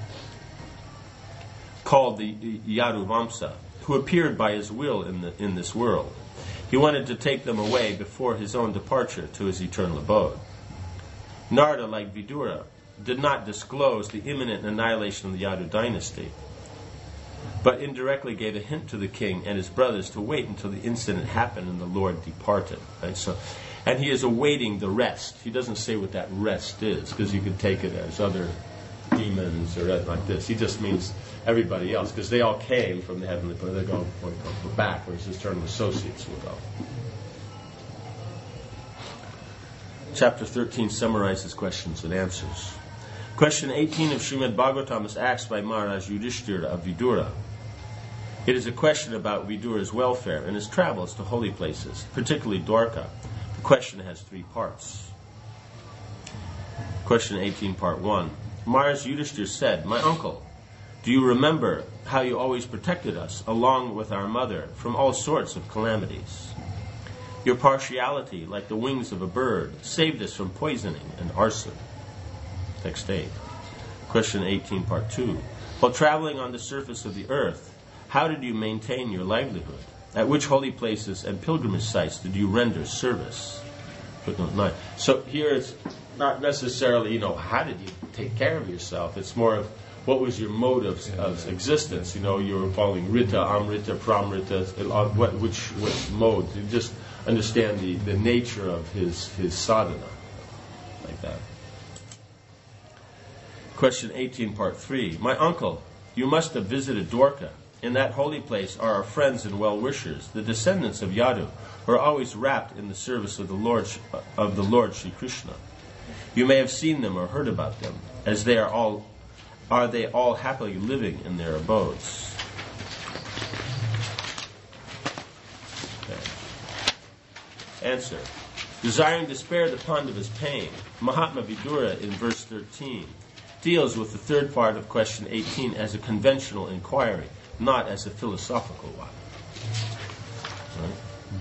called the Yaduvamsa, who appeared by his will in, the, in this world. He wanted to take them away before his own departure to his eternal abode. Narada, like Vidura, did not disclose the imminent annihilation of the Yadu dynasty, but indirectly gave a hint to the king and his brothers to wait until the incident happened and the Lord departed. Right? So, and he is awaiting the rest. He doesn't say what that rest is, because you could take it as other demons or anything like this. He just means everybody else, because they all came from the heavenly planet. They go, go, go back, whereas his term associates will go. Chapter thirteen summarizes questions and answers. Question eighteen of Srimad Bhagavatam is asked by Maharaj Yudhishthira of Vidura. It is a question about Vidura's welfare and his travels to holy places, particularly Dwarka. The question has three parts. Question eighteen, part one. Maharaj Yudhishthira said, "My uncle, do you remember how you always protected us, along with our mother, from all sorts of calamities? Your partiality, like the wings of a bird, saved us from poisoning and arson." Text eight. Question eighteen, part two. While traveling on the surface of the earth, how did you maintain your livelihood? At which holy places and pilgrimage sites did you render service? Footnote nine. So here it's not necessarily, you know, how did you take care of yourself? It's more of what was your mode of, of existence. You know, you were following Rita, Amrita, Pramrita, what, which, which mode. You just understand the, the nature of his, his sadhana, like that. Question eighteen, part three. My uncle, you must have visited Dwarka. In that holy place are our friends and well-wishers, the descendants of Yadu, who are always wrapped in the service of the Lord of the Lord Sri Krishna. You may have seen them or heard about them, as they are all are they all happily living in their abodes. Okay. Answer. Desiring to spare the Pandavas pain, Mahatma Vidura in verse thirteen deals with the third part of question eighteen as a conventional inquiry, not as a philosophical one. Right?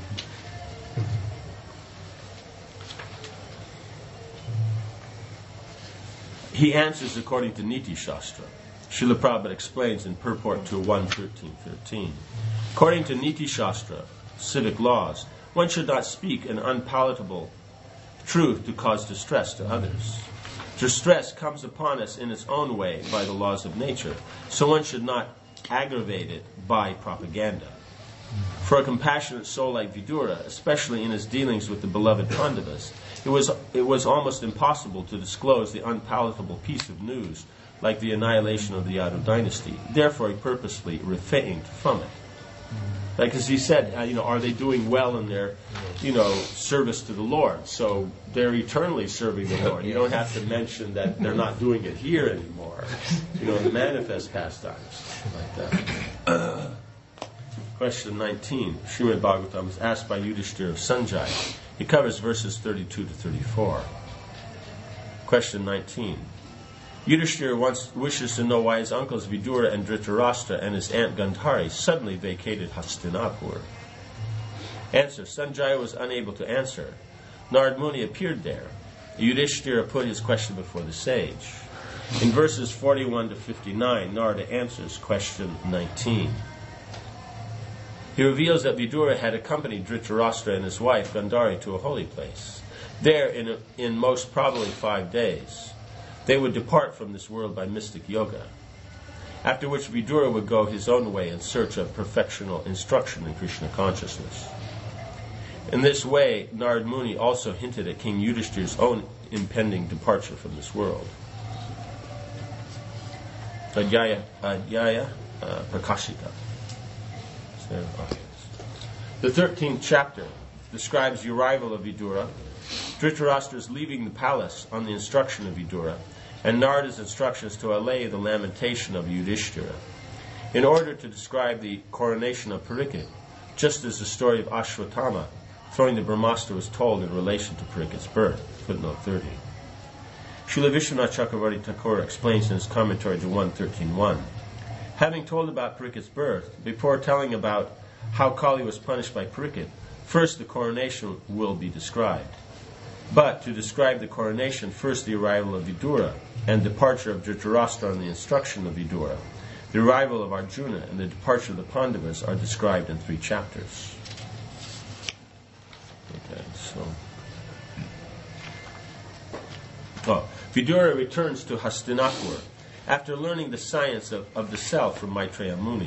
He answers according to Niti Shastra. Srila Prabhupada explains in purport to one thirteen thirteen. According to Niti Shastra, civic laws, one should not speak an unpalatable truth to cause distress to others. Distress comes upon us in its own way by the laws of nature, so one should not aggravate it by propaganda. For a compassionate soul like Vidura, especially in his dealings with the beloved Pandavas, it was it was almost impossible to disclose the unpalatable piece of news, like the annihilation of the Yadu dynasty. Therefore, he purposely refrained from it. Because he said, uh, you know, are they doing well in their, you know, service to the Lord? So they're eternally serving the Lord. You don't have to mention that they're not doing it here anymore. You know, the manifest pastimes, like that. Question nineteen. Srimad Bhagavatam is asked by Yudhishthira of Sanjaya. He covers verses thirty-two to thirty-four. Question nineteen. Yudhishthira wants, wishes to know why his uncles Vidura and Dhritarashtra and his aunt Gandhari suddenly vacated Hastinapur. Answer. Sanjaya was unable to answer. Narad Muni appeared there. Yudhishthira put his question before the sage. In verses forty-one to fifty-nine, Narada answers question nineteen. He reveals that Vidura had accompanied Dhritarashtra and his wife Gandhari to a holy place. There, in, a, in most probably five days, they would depart from this world by mystic yoga, after which Vidura would go his own way in search of perfectional instruction in Krishna consciousness. In this way, Narad Muni also hinted at King Yudhishthira's own impending departure from this world. Adhyaya, Adhyaya uh, Prakashita. The thirteenth chapter describes the arrival of Vidura, Dhritarashtra's leaving the palace on the instruction of Vidura, and Narada's instructions to allay the lamentation of Yudhishthira, in order to describe the coronation of Parikshit, just as the story of Ashwatthama throwing the Brahmastra was told in relation to Parikshit's birth. Footnote thirty. Srila Vishwanath Chakravarti Thakur explains in his commentary to one thirteen one. Having told about Parikshit's birth, before telling about how Kali was punished by Parikshit, first the coronation will be described. But to describe the coronation, first the arrival of Vidura and departure of Dhritarashtra on the instruction of Vidura, the arrival of Arjuna and the departure of the Pandavas are described in three chapters. Okay, so... Oh, Vidura returns to Hastinapur after learning the science of, of the self from Maitreya Muni.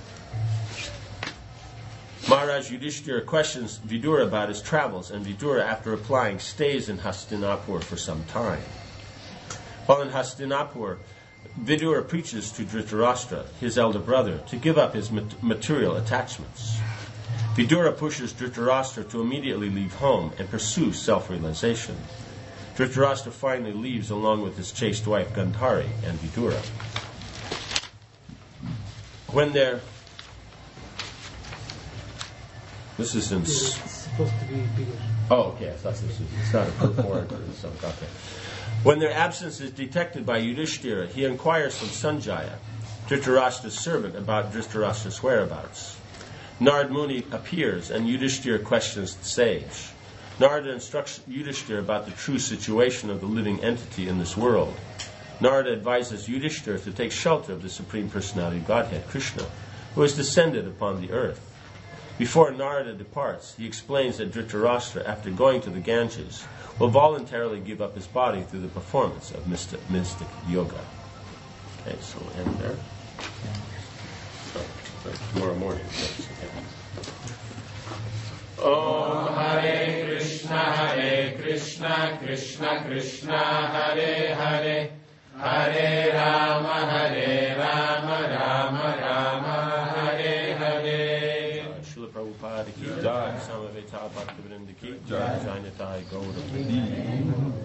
Maharaj Yudhishthira questions Vidura about his travels, and Vidura, after replying, stays in Hastinapur for some time. While in Hastinapur, Vidura preaches to Dhritarashtra, his elder brother, to give up his mat- material attachments. Vidura pushes Dhritarashtra to immediately leave home and pursue self-realization. Dhritarashtra finally leaves along with his chaste wife Gandhari and Vidura. When they're... This is in... It's supposed to be bigger. Oh, okay. I thought this was... It's not a purport or something. Okay. When their absence is detected by Yudhishthira, he inquires from Sanjaya, Dhritarashtra's servant, about Dhritarashtra's whereabouts. Narad Muni appears, and Yudhishthira questions the sage. Narada instructs Yudhishthira about the true situation of the living entity in this world. Narada advises Yudhishthira to take shelter of the Supreme Personality of Godhead, Krishna, who has descended upon the earth. Before Narada departs, he explains that Dhritarashtra, after going to the Ganges, will voluntarily give up his body through the performance of mystic, mystic yoga. Okay, so we'll end there. So, tomorrow morning. Om Hare Krishna, Hare Krishna, Krishna Krishna, Hare Hare, Hare Rama, Hare Rama, Rama Rama, Hare Hare. Srila Prabhupada ki jai, Samaveta Bhaktivinoda ki jai, Jainatai Gaura.